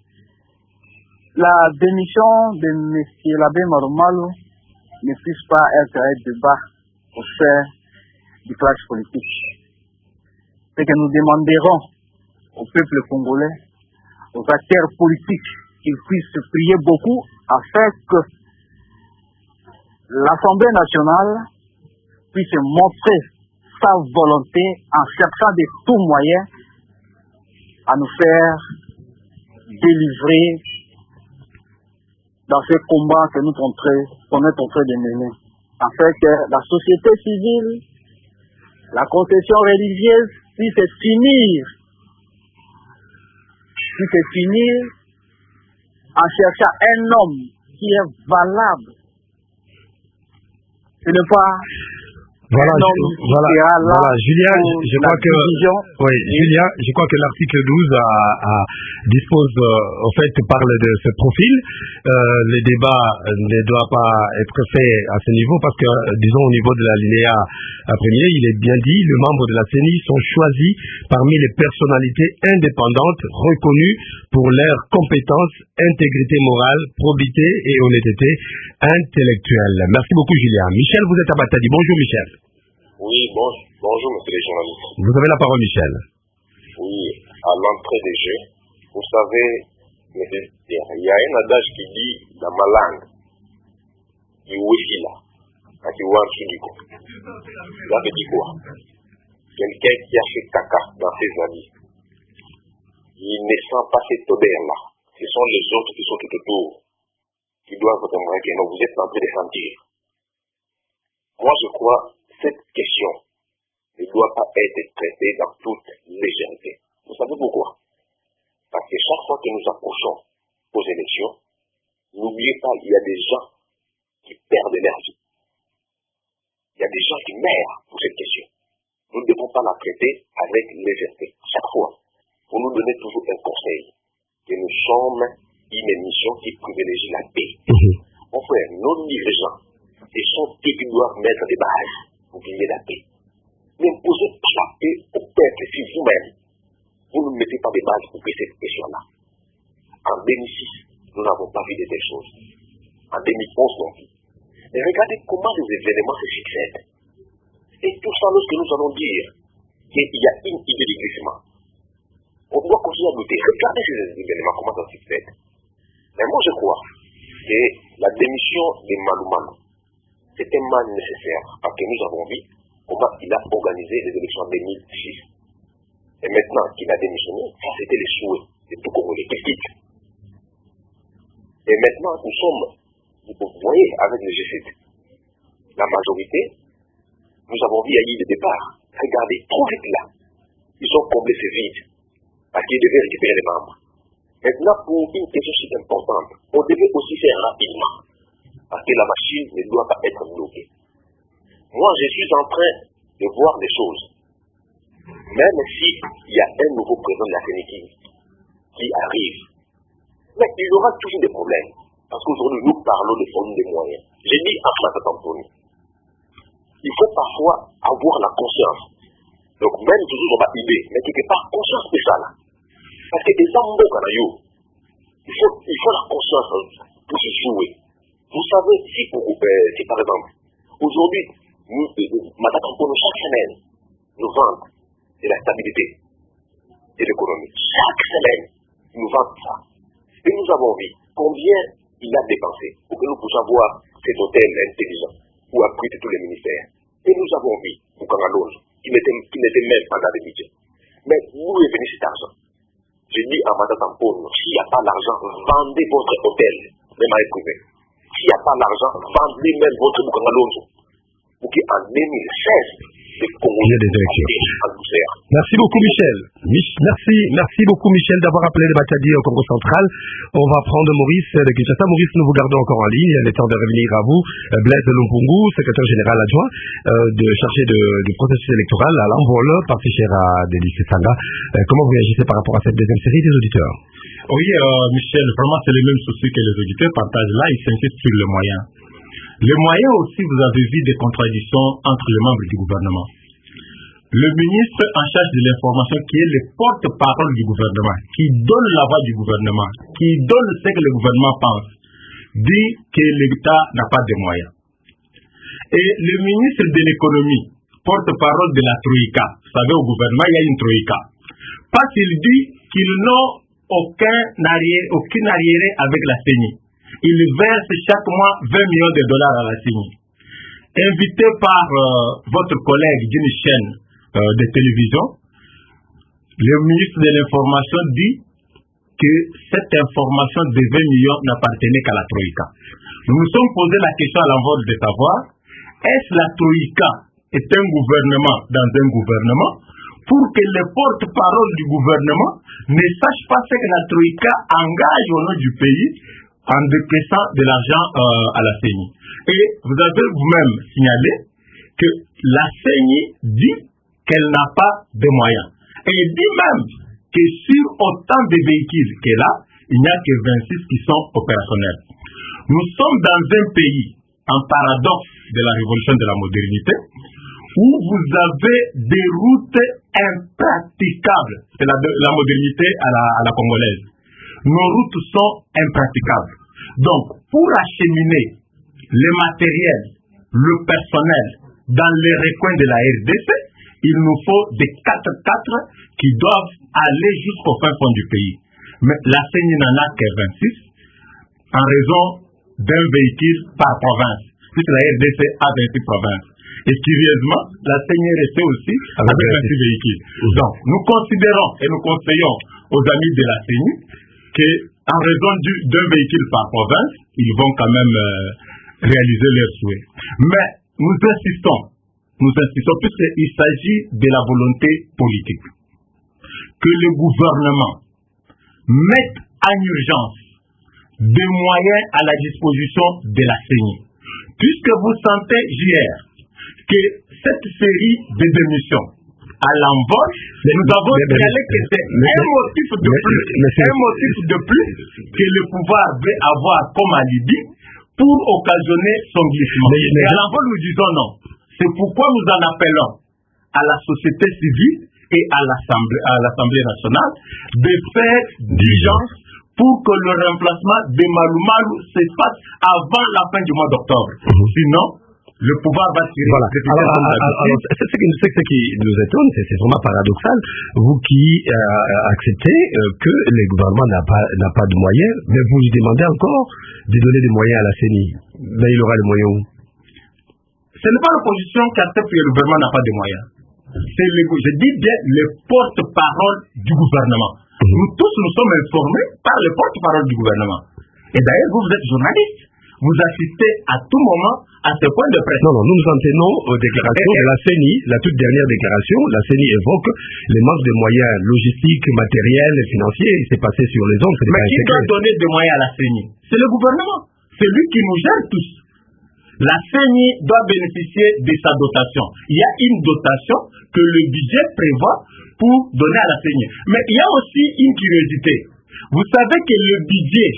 La démission de M. l'abbé Malo-Malo ne puisse pas être un débat au sein du classe politique. C'est que nous demanderons au peuple congolais, aux acteurs politiques, qu'ils puissent prier beaucoup afin que l'Assemblée nationale puisse montrer sa volonté en cherchant de tous moyens à nous faire délivrer dans ce combat que qu'on est en train de mener, afin que la société civile, la concession religieuse puisse finir en cherchant un homme qui est valable. Ce n'est pas Voilà, Julien, je crois que l'article 12 dispose, en fait, parle de ce profil. Le débat ne doit pas être fait à ce niveau parce que, disons, au niveau de l'alinéa premier, il est bien dit, les membres de la CENI sont choisis parmi les personnalités indépendantes reconnues pour leurs compétences, intégrité morale, probité et honnêteté intellectuelle. Merci beaucoup, Julien. Michel, vous êtes à Matadi. Bonjour, Michel. Oui, bonjour, monsieur le journaliste. Vous avez la parole, Michel. Oui, à l'entrée des jeux, vous savez, il y a un adage qui dit dans ma langue, Iwishila, à Kiwansuliko. Ça veut dire quoi? Quelqu'un qui a fait caca dans ses amis, il ne sent pas cette odeur-là. Ce sont les autres qui sont tout autour, qui doivent témoigner que non, vous êtes en train de sentir. Moi, je crois cette question ne doit pas être traité dans toute légèreté. Vous savez pourquoi? Parce que chaque fois que nous approchons aux élections, n'oubliez pas, il y a des gens qui perdent leur vie. Il y a des gens qui meurent pour cette question. Nous ne devons pas la traiter avec légèreté. Chaque fois, vous nous donnez toujours un conseil, que nous sommes une émission qui privilégie la paix. Mon frère, nos dirigeants, ils sont ceux qui doivent mettre des bases pour gagner la paix. N'imposez pas la paix au peuple si vous-même, vous ne mettez pas des bases pour payer cette question-là. En 2006, nous n'avons pas vu de telles choses. En 2011 non plus. Mais regardez comment les événements se succèdent. Et tout ça, lorsque nous allons dire qu'il y a une idée de glissement, on doit continuer à douter. Regardez ces événements, comment ça se succède. Mais moi, je crois que la démission de Malou Malou, c'était mal nécessaire parce que nous avons vu comment il a organisé les élections en 2006. Et maintenant qu'il a démissionné, ça c'était les souhaits de tout Congolais. Et maintenant, nous sommes, vous voyez, avec le G7, la majorité, nous avons vu à l'île de départ. Regardez, trop vite là, ils ont comblé ce vide parce qu'ils devaient récupérer les membres. Maintenant, pour une question si importante, on devait aussi faire rapidement parce que la machine ne doit pas être bloquée. Moi, je suis en train de voir des choses. Même s'il y a un nouveau président de la CENI qui arrive, mais il y aura toujours des problèmes. Parce qu'aujourd'hui, nous parlons de fonds des moyens. J'ai dit à François Anthony, il faut parfois avoir la conscience. Donc, même toujours on va idée, mais quelque part, conscience spéciale. Parce que des hommes il faut la conscience pour se jouer. Vous savez, si par exemple, aujourd'hui, Madame Anthony, chaque semaine, nous vendons de la stabilité et de l'économie. Chaque semaine, nous vendons ça. Et nous avons vu combien il a dépensé pour que nous puissions avoir cet hôtel intelligent où abriter tous les ministères. Et nous avons vu Boukangalone, qui n'était même pas dans le budget. Mais où est venu cet argent? J'ai dit à Madame Tampone, s'il n'y a pas l'argent, vendez votre hôtel, même à privé. S'il n'y a pas l'argent, vendez même votre Boukangalone. Pour qu'en 2016, il y a des élections. Merci beaucoup Michel. Merci beaucoup Michel d'avoir appelé le Matadi au Congo central. On va prendre Maurice de Kinshasa. Maurice, nous vous gardons encore en ligne. Il est temps de revenir à vous. Blaise Lumpungu, secrétaire général adjoint chargé du processus électoral à l'envol, parti cher à Denis Sanga. Comment vous réagissez par rapport à cette deuxième série des auditeurs? Oui, Michel, vraiment c'est le même souci que les auditeurs partagent là. Ils s'insistent sur les moyens. Les moyens aussi, vous avez vu des contradictions entre les membres du gouvernement. Le ministre en charge de l'information, qui est le porte-parole du gouvernement, qui donne la voix du gouvernement, qui donne ce que le gouvernement pense, dit que l'État n'a pas de moyens. Et le ministre de l'économie, porte-parole de la Troïka, vous savez, au gouvernement, il y a une Troïka. Parce qu'il dit qu'ils n'ont aucune arriéré avec la CENI. Il verse chaque mois 20 millions de dollars à la CENI. Invité par votre collègue d'une chaîne de télévision, le ministre de l'Information dit que cette information de 20 millions n'appartenait qu'à la Troïka. Nous nous sommes posé la question à l'envol de savoir, est-ce la Troïka est un gouvernement dans un gouvernement pour que le porte-parole du gouvernement ne sache pas ce que la Troïka engage au nom du pays en décaissant de l'argent à la CENI. Et vous avez vous-même signalé que la CENI dit qu'elle n'a pas de moyens. Et il dit même que sur autant de véhicules qu'elle a, il n'y a que 26 qui sont opérationnels. Nous sommes dans un pays, en paradoxe de la révolution de la modernité, où vous avez des routes impraticables. C'est la modernité à la congolaise. Nos routes sont impraticables. Donc, pour acheminer le matériel, le personnel dans les recoins de la RDC, il nous faut des 4x4 qui doivent aller jusqu'au fin fond du pays. Mais la CENI n'en a que 26 en raison d'un véhicule par province, puisque la RDC a 26 provinces. Et curieusement, la CENI est restée aussi avec 26 véhicules. Donc, nous considérons et nous conseillons aux amis de la CENI qu'en raison d'un véhicule par province, ils vont quand même réaliser leurs souhaits. Mais nous insistons nous insistons, puisqu'il s'agit de la volonté politique, que le gouvernement mette en urgence des moyens à la disposition de la CENI. Puisque vous sentez, JR, que cette série de démissions à l'envol, nous avons signalé que c'est un motif de plus que le pouvoir veut avoir comme alibi pour occasionner son glissement. Et à l'envol, nous disons non. C'est pourquoi nous en appelons à la société civile et à l'Assemblée nationale de faire d'urgence pour que le remplacement de Malou Malou se fasse avant la fin du mois d'octobre. Sinon, le pouvoir va tirer. Voilà. Alors, ce qui nous étonne, c'est vraiment paradoxal. Vous qui acceptez que le gouvernement n'a pas de moyens, mais vous lui demandez encore de donner des moyens à la CENI. Mais il aura les moyens où? Ce n'est pas l'opposition qui accepte que le gouvernement n'a pas de moyens. Je dis bien le porte-parole du gouvernement. Nous tous, nous sommes informés par le porte-parole du gouvernement. Et d'ailleurs, vous êtes journaliste. Vous assistez à tout moment à ce point de presse. Non, nous nous en tenons aux déclarations de la CENI. La toute dernière déclaration, la CENI évoque les manques de moyens logistiques, matériels et financiers. Il s'est passé sur les ondes. Mais qui doit donner des moyens à la CENI? C'est le gouvernement. C'est lui qui nous gère tous. La CENI doit bénéficier de sa dotation. Il y a une dotation que le budget prévoit pour donner à la CENI. Mais il y a aussi une curiosité. Vous savez que le budget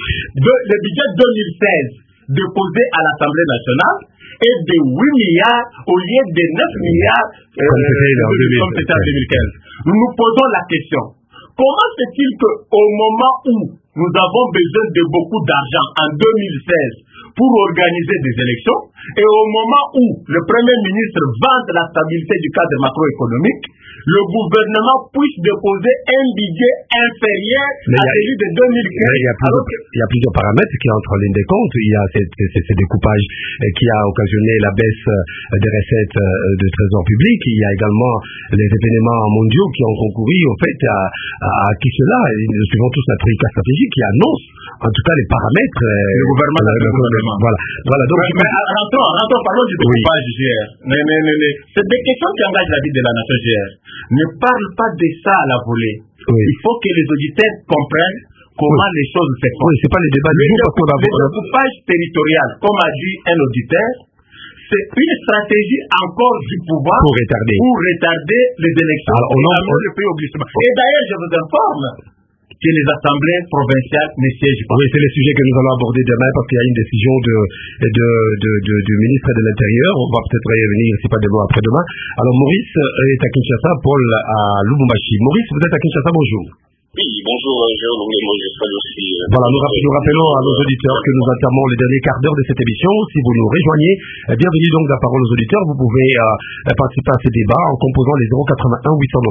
2016 déposé à l'Assemblée nationale est de 8 milliards au lieu de 9 milliards comme c'était en 2015. Nous nous posons la question. Comment c'est-il qu'au moment où nous avons besoin de beaucoup d'argent en 2016 pour organiser des élections et au moment où le Premier ministre vante la stabilité du cadre macroéconomique, le gouvernement puisse déposer un budget inférieur à celui de 2015. Il y a plusieurs paramètres qui entrent en ligne des comptes. Il y a ces découpages qui a occasionné la baisse des recettes de trésor public. Il y a également les événements mondiaux qui ont concouru au fait à qui cela. Nous suivons tous la troïka stratégique qui annonce en tout cas les paramètres. Le gouvernement. Voilà. Donc, rentrons, parlons du découpage GR. C'est des questions qui engagent la vie de la nation GR. Ne parle pas de ça à la volée. Il faut que les auditeurs comprennent comment les choses se font. C'est pas les débats du jour. Le découpage territorial, comme a dit un auditeur, c'est une stratégie encore du pouvoir pour retarder les élections et amener le pays au glissement. Et d'ailleurs, je vous informe que les assemblées provinciales ne siègent pas. Oui, c'est le sujet que nous allons aborder demain parce qu'il y a une décision du ministre de l'Intérieur. On va peut-être y revenir, si pas demain, après-demain. Alors, Maurice est à Kinshasa, Paul à Lubumbashi. Maurice, vous êtes à Kinshasa, bonjour. Oui, bonjour, Jérôme, moi je salue aussi. Voilà, nous rappelons à nos auditeurs que nous entamons les derniers quarts d'heure de cette émission. Si vous nous rejoignez, bienvenue donc la parole aux auditeurs. Vous pouvez participer à ces débats en composant les 081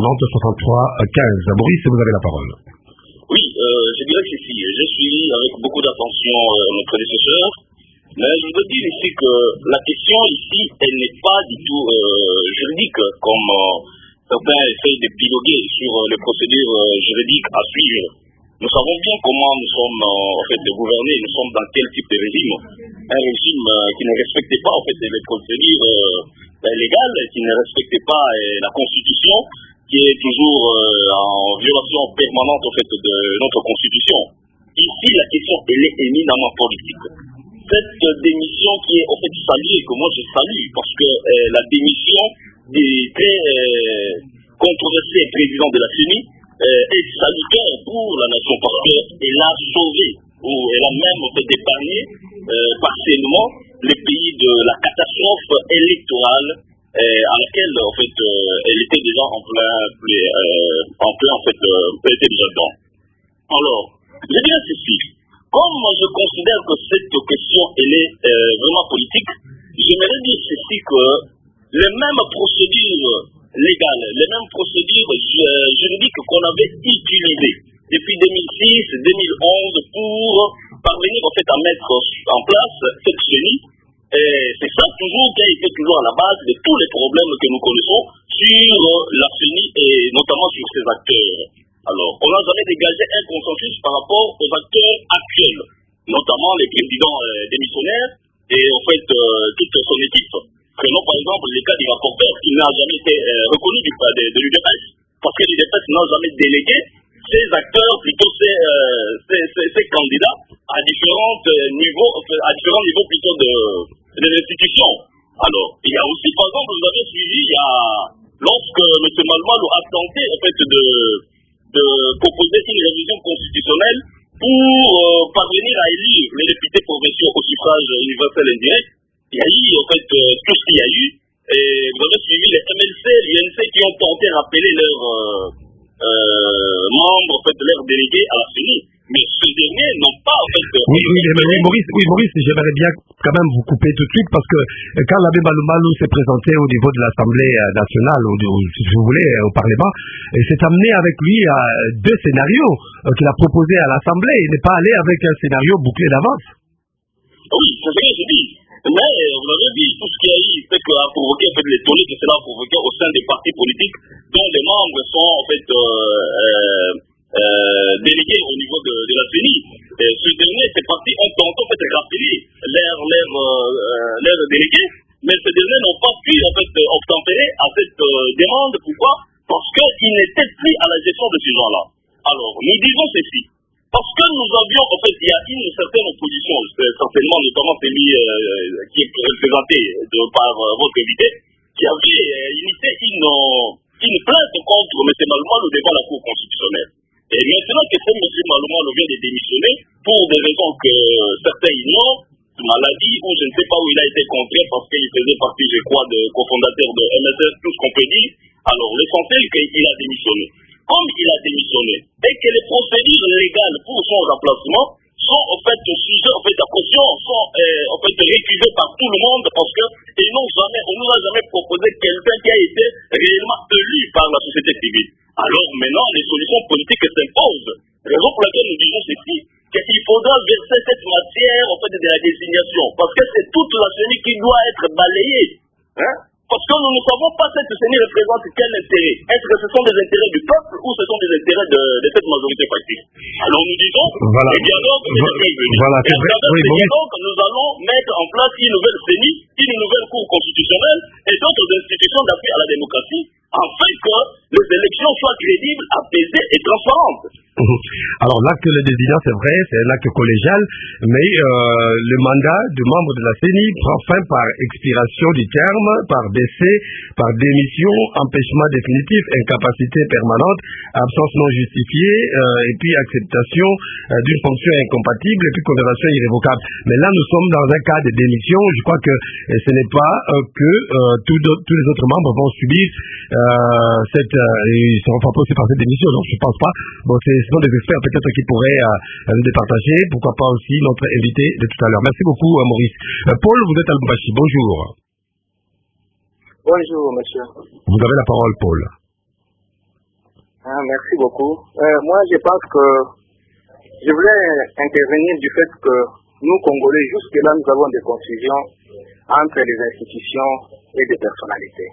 890 63 15. Maurice, vous avez la parole. Oui, je dirais que si je suis avec beaucoup d'attention mon prédécesseur, mais je veux dire ici que la question ici, elle n'est pas du tout juridique comme certains essayent de piloguer sur les procédures juridiques à suivre. Nous savons bien comment nous sommes en fait gouvernés, nous sommes dans quel type de régime. Un régime qui ne respectait pas en fait les procédures légales, qui ne respectait pas la Constitution, qui est toujours en violation permanente en fait de notre Constitution. Ici, la question elle est éminemment politique. Cette démission qui est en fait saluée, que moi je salue, parce que la démission des très controversés président de la CENI est salutaire pour la nation parce qu'elle a sauvé ou elle a même fait épargner partiellement le pays de la catastrophe électorale à laquelle en fait elle était déjà en plein en fait elle était déjà dedans. Alors, je dirais ceci. Comme je considère que cette question elle est vraiment politique, j'aimerais dire ceci que les mêmes procédures légales, les mêmes procédures juridiques qu'on avait utilisées depuis 2006-2011 pour parvenir en fait à mettre en place cette CENI, c'est ça toujours qui a été toujours à la base de tous les problèmes que nous connaissons sur la CENI et notamment sur ses acteurs. Alors, on n'a jamais dégagé un consensus par rapport aux acteurs actuels, notamment les présidents démissionnaires et en fait toute son équipe. Prenons par exemple les cas des rapporteurs qui qui n'a jamais été reconnu de l'UDPS, parce que l'UDPS n'a jamais délégué ces acteurs, plutôt ces candidats à différents niveaux plutôt de l'institution. Alors, il y a aussi, par exemple, vous avez suivi, lorsque M. Malumalu a tenté en fait de proposer une révision constitutionnelle pour parvenir à élire les députés provinciaux au suffrage universel indirect, il y a eu en fait tout ce qu'il y a eu. Et vous avez suivi les MLC, l'UNC qui ont tenté de rappeler leurs membres, en fait, leurs délégués à la CENI. Mais ces derniers n'ont pas en fait... Maurice, j'aimerais bien quand même vous couper tout de suite parce que quand l'abbé Malumalu s'est présenté au niveau de l'Assemblée nationale, si vous voulez, au Parlement, il s'est amené avec lui à 2 scénarios qu'il a proposés à l'Assemblée. Il n'est pas allé avec un scénario bouclé d'avance. Oui, c'est ce que je dis. Mais vous avez dit, tout ce qu'il y a eu, c'est que a provoqué en fait, les tollés que cela a provoqué au sein des partis politiques dont les membres sont en fait délégués au niveau de la CENI. Ce dernier, ces partis ont tenté en fait de rappeler leurs délégués, mais ces derniers n'ont pas pu en fait obtempérer à cette demande. Pourquoi? Parce qu'ils n'étaient plus à la gestion de ces gens-là. Alors, nous disons ceci. Parce que nous avions, en fait, il y a une certaine opposition, certainement, notamment celui qui est représenté par votre invité, qui avait initié une plainte contre M. Malumalu devant la Cour constitutionnelle. Et maintenant que M. Malumalu vient de démissionner, pour des raisons que certains ignorent, maladie, ou je ne sais pas où il a été contraint parce qu'il faisait partie, je crois, de cofondateur de MSS, tout ce qu'on peut dire, alors l'essentiel c'est qu'il a démissionné. Comme il a démissionné, et que les procédures légales pour son remplacement sont en fait sujet en fait à caution, sont en fait récusées par tout le monde parce que on nous a jamais proposé quelqu'un qui a été réellement élu par la société civile. Alors maintenant, les solutions politiques s'imposent. Raison pour laquelle nous disons ceci, qu'il faudra verser cette matière en fait de la désignation, parce que c'est toute la CENI qui doit être balayée. Parce que nous ne savons pas cette CENI représente quel intérêt. Est-ce que ce sont des intérêts du peuple ou ce sont des intérêts de cette majorité politique? Alors nous disons, le dialogue est bienvenu. Et à travers ce dialogue, nous allons mettre en place une nouvelle CENI, une nouvelle Cour constitutionnelle et d'autres institutions d'appui à la démocratie, afin que les élections soient crédibles, apaisées et transparentes. Alors l'acte de désignation, c'est vrai, c'est un acte collégial, mais le mandat du membre de la CENI prend fin par expiration du terme, par décès, par démission, empêchement définitif, incapacité permanente, absence non justifiée, et puis acceptation d'une fonction incompatible, et puis condamnation irrévocable. Mais là, nous sommes dans un cas de démission. Je crois que ce n'est pas que tous les autres membres vont subir ils seront pas aussi par cette démission, donc je pense pas. Bon, ce sont des experts peut-être qui pourraient nous départager, pourquoi pas aussi notre invité de tout à l'heure. Merci beaucoup Maurice. Paul, vous êtes à Lubumbashi, bonjour. Bonjour monsieur. Vous avez la parole Paul. Merci beaucoup. Moi je pense que je voulais intervenir du fait que nous Congolais, jusque-là nous avons des confusions entre les institutions et des personnalités.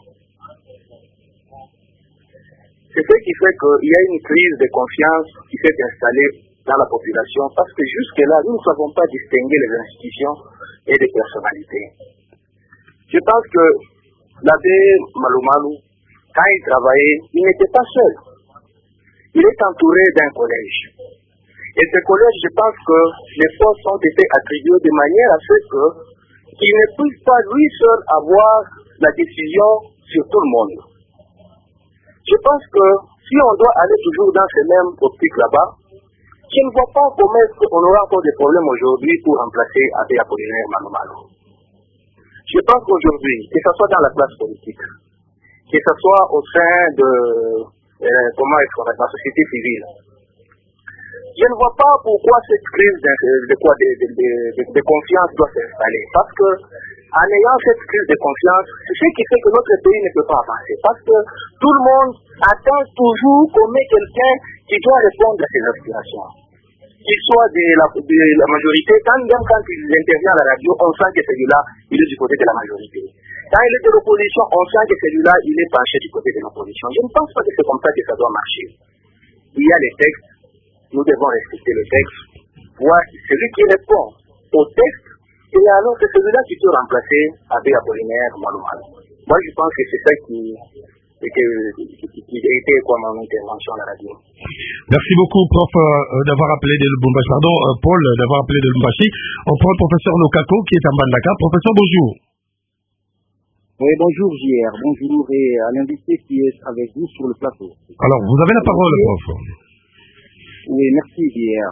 C'est ce qui fait qu'il y a une crise de confiance qui s'est installée dans la population parce que jusque-là, nous ne savons pas distinguer les institutions et les personnalités. Je pense que l'abbé Malumalu, quand il travaillait, il n'était pas seul. Il est entouré d'un collège. Et ce collège, je pense que les postes ont été attribués de manière à ce qu'il ne puisse pas lui seul avoir la décision sur tout le monde. Je pense que si on doit aller toujours dans ces mêmes optiques là-bas, je ne vois pas comment est-ce qu'on aura encore des problèmes aujourd'hui pour remplacer Abbé Apollinaire Malumalu. Je pense qu'aujourd'hui, que ce soit dans la classe politique, que ce soit au sein de la société civile, je ne vois pas pourquoi cette crise de confiance doit s'installer. Parce que en ayant cette crise de confiance, c'est ce qui fait que notre pays ne peut pas avancer. Parce que tout le monde attend toujours qu'on ait quelqu'un qui doit répondre à ses aspirations. Qu'il soit de la majorité, même quand il intervient à la radio, on sent que celui-là, il est du côté de la majorité. Quand il est de l'opposition, on sent que celui-là, il est penché du côté de l'opposition. Je ne pense pas que c'est comme ça que ça doit marcher. Il y a les textes, nous devons respecter le texte, voir celui qui répond au texte, et alors c'est celui-là qui peut remplacer Abbé Apollinaire Malumalu. Moi, je pense que c'est ça qui était quoi mon intervention à la radio. Merci beaucoup, prof, d'avoir appelé de Lubumbashi. Pardon, Paul, d'avoir appelé de Lubumbashi. On prend le professeur Lokako qui est à Mbandaka. Professeur, bonjour. Oui, bonjour JR, bonjour et à l'invité qui est avec vous sur le plateau. Alors, vous avez la parole, prof. Oui, merci JR.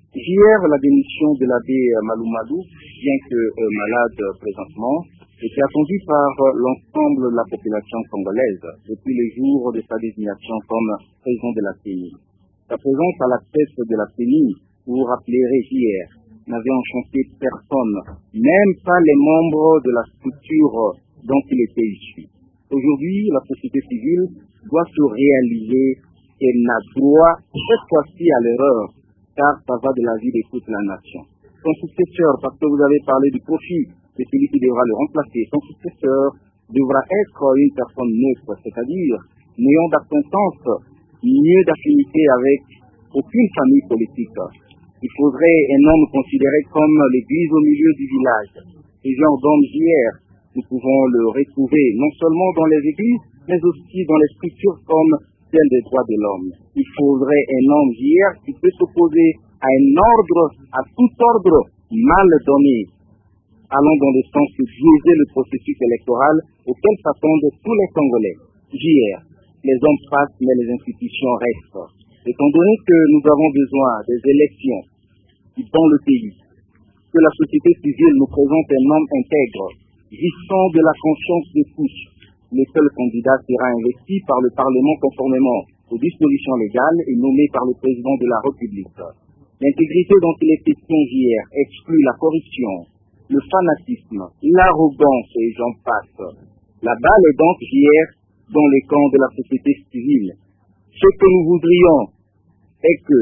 JR, la démission de l'abbé Malou, bien que malade présentement, était attendue par l'ensemble de la population congolaise depuis le jour de sa désignation comme président de la CENI. Sa présence à la tête de la CENI, vous vous rappellerez JR, n'avait enchanté personne, même pas les membres de la structure dont il était issu. Aujourd'hui, la société civile doit se réaliser qu'elle n'a droit cette fois-ci à l'erreur, car ça va de la vie de toute la nation. Son successeur, parce que vous avez parlé du profit de celui qui devra le remplacer, son successeur devra être une personne neutre, c'est-à-dire n'ayant d'acquaintance ni d'affinité avec aucune famille politique. Il faudrait un homme considéré comme l'église au milieu du village. Ce genre d'homme d'hier, nous pouvons le retrouver non seulement dans les églises, mais aussi dans les structures comme celle des droits de l'homme. Il faudrait un homme d'hier qui peut s'opposer à un ordre, à tout ordre mal donné, allant dans le sens de biaiser le processus électoral auquel s'attendent tous les Congolais. D'hier, les hommes passent, mais les institutions restent. Étant donné que nous avons besoin des élections dans le pays, que la société civile nous présente un homme intègre, jouissant de la confiance de tous, le seul candidat sera investi par le Parlement conformément aux dispositions légales et nommé par le président de la République. L'intégrité dont il est question hier exclut la corruption, le fanatisme, l'arrogance et j'en passe. La balle est donc hier dans les camps de la société civile. Ce que nous voudrions est que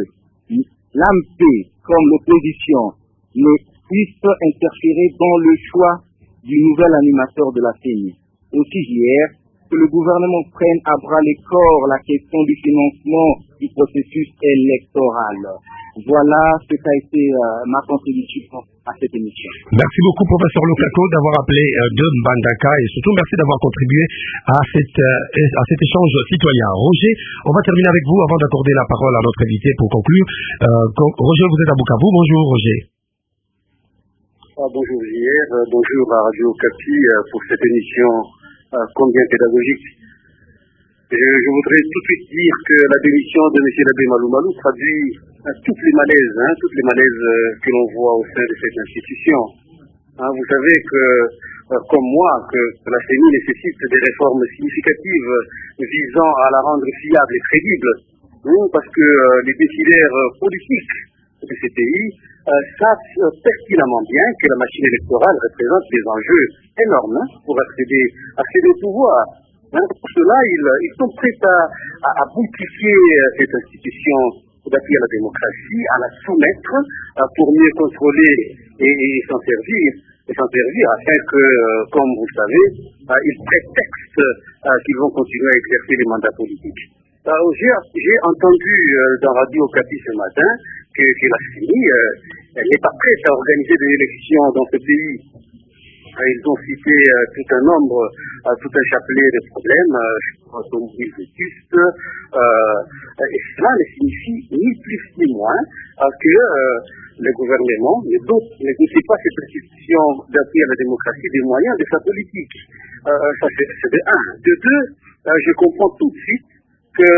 l'AMP, comme l'opposition, ne puisse interférer dans le choix du nouvel animateur de la CENI. Aussi hier, que le gouvernement prenne à bras le corps la question du financement du processus électoral. Voilà ce qu'a été ma contribution à cette émission. Merci beaucoup, professeur Lokako, d'avoir appelé de Mbandaka et surtout merci d'avoir contribué à cet échange citoyen. Roger, on va terminer avec vous avant d'accorder la parole à notre invité pour conclure. Roger, vous êtes à Bukavu. Bonjour, Roger. Bonjour JR, bonjour à Radio Okapi pour cette émission combien pédagogique. Je voudrais tout de suite dire que la démission de M. l'abbé Malou traduit toutes les malaises que l'on voit au sein de cette institution. Vous savez que, comme moi, que la CENI nécessite des réformes significatives visant à la rendre fiable et crédible, parce que les décideurs politiques de ces pays savent pertinemment bien que la machine électorale représente des enjeux énormes pour accéder au pouvoir. Pour cela, ils sont prêts à bonifier cette institution d'appui à la démocratie, à la soumettre pour mieux contrôler et s'en servir afin que, comme vous le savez, ils prétextent qu'ils vont continuer à exercer les mandats politiques. J'ai entendu dans Radio Okapi ce matin que la CENI n'est pas prête à organiser des élections dans ce pays. Ils ont cité tout un chapelet de problèmes, automobile vétuste, et cela ne signifie ni plus ni moins que le gouvernement ne négocie pas cette institution d'appui à la démocratie des moyens de sa politique. Ça c'est de un. De deux, je comprends tout de suite que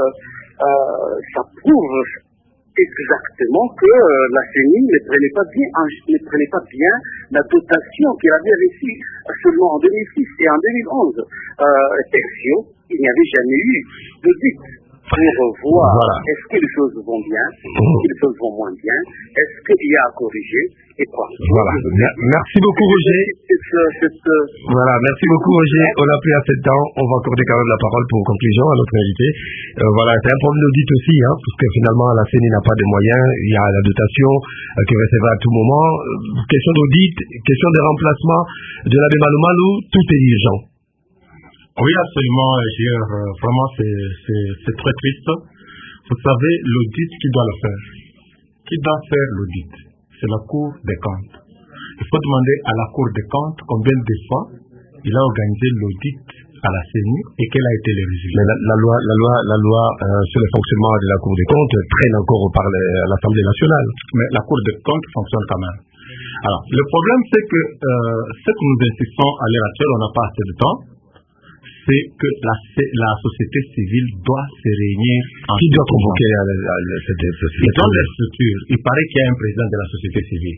ça prouve exactement que la CENI ne prenait pas bien la dotation qu'elle avait reçue seulement en 2006 et en 2011. Tertio, il n'y avait jamais eu d'audit pour voir est-ce que les choses vont bien, est-ce que les choses vont moins bien, est-ce qu'il y a à corriger et quoi. Voilà. Merci beaucoup, Roger. Voilà, merci beaucoup, Roger. On n'a plus assez de temps. On va accorder quand même la parole pour conclusion à notre invité. Voilà, c'est un problème d'audit aussi, parce que finalement, la CENI n'a pas de moyens. Il y a la dotation qui recevra à tout moment. Question d'audit, question de remplacement de l'abbé Malou, tout est urgent. Oui, absolument, vraiment, c'est très triste. Vous savez, l'audit, qui doit le faire? Qui doit faire l'audit? C'est la Cour des comptes. Il faut demander à la Cour des comptes combien de fois il a organisé l'audit à la CENI et quel a été le résultat. Mais la loi sur le fonctionnement de la Cour des comptes traîne encore par l'Assemblée nationale. Mais la Cour des comptes fonctionne quand même. Alors, le problème, c'est que ce que nous insistons à l'heure actuelle, on n'a pas assez de temps, c'est que la société civile doit se réunir. Qui doit convoquer cette société? Dans les structures, il paraît qu'il y a un président de la société civile.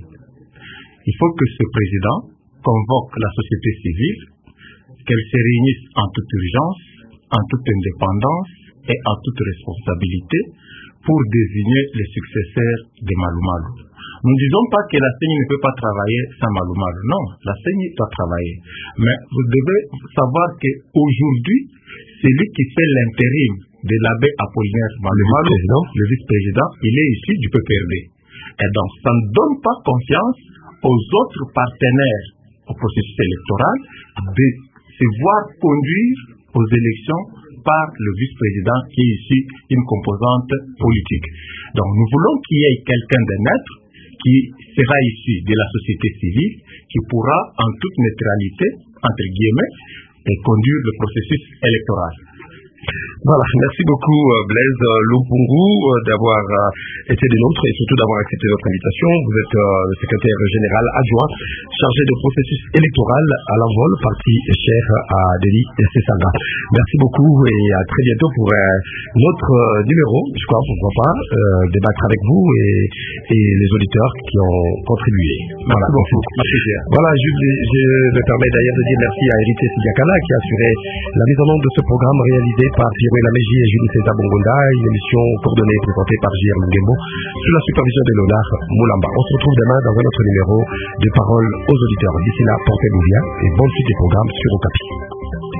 Il faut que ce président convoque la société civile, qu'elle se réunisse en toute urgence, en toute indépendance et en toute responsabilité pour désigner les successeurs de Malou Malou. Nous ne disons pas que la CENI ne peut pas travailler sans Malou Malou. Non, la CENI doit travailler. Mais vous devez savoir qu'aujourd'hui, celui qui fait l'intérim de l'abbé Apollinaire Malou Malou, le vice-président, il est issu du PPRD. Et donc, ça ne donne pas confiance aux autres partenaires au processus électoral de se voir conduire aux élections par le vice-président qui est ici une composante politique. Donc nous voulons qu'il y ait quelqu'un de neutre qui sera issu de la société civile, qui pourra en toute neutralité, entre guillemets, conduire le processus électoral. Voilà, merci beaucoup Blaise Lumpungu d'avoir été des nôtres et surtout d'avoir accepté notre invitation. Vous êtes le secrétaire général adjoint chargé du processus électoral à l'envol, parti cher à Denis Sesanga. Merci beaucoup et à très bientôt pour notre numéro, je crois, pourquoi pas, débattre avec vous et les auditeurs qui ont contribué. Voilà, merci beaucoup. Voilà, je me permets d'ailleurs de dire merci à Héritier Sidiakala qui a assuré la mise en œuvre de ce programme réalisé par Pierre Laméji et Julie César Bongonda, une émission coordonnée et présentée par J.R. Mungembo sous la supervision de Léonard Moulamba. On se retrouve demain dans un autre numéro de Parole aux auditeurs. D'ici là, portez-vous bien et bonne suite des programmes sur Okapi.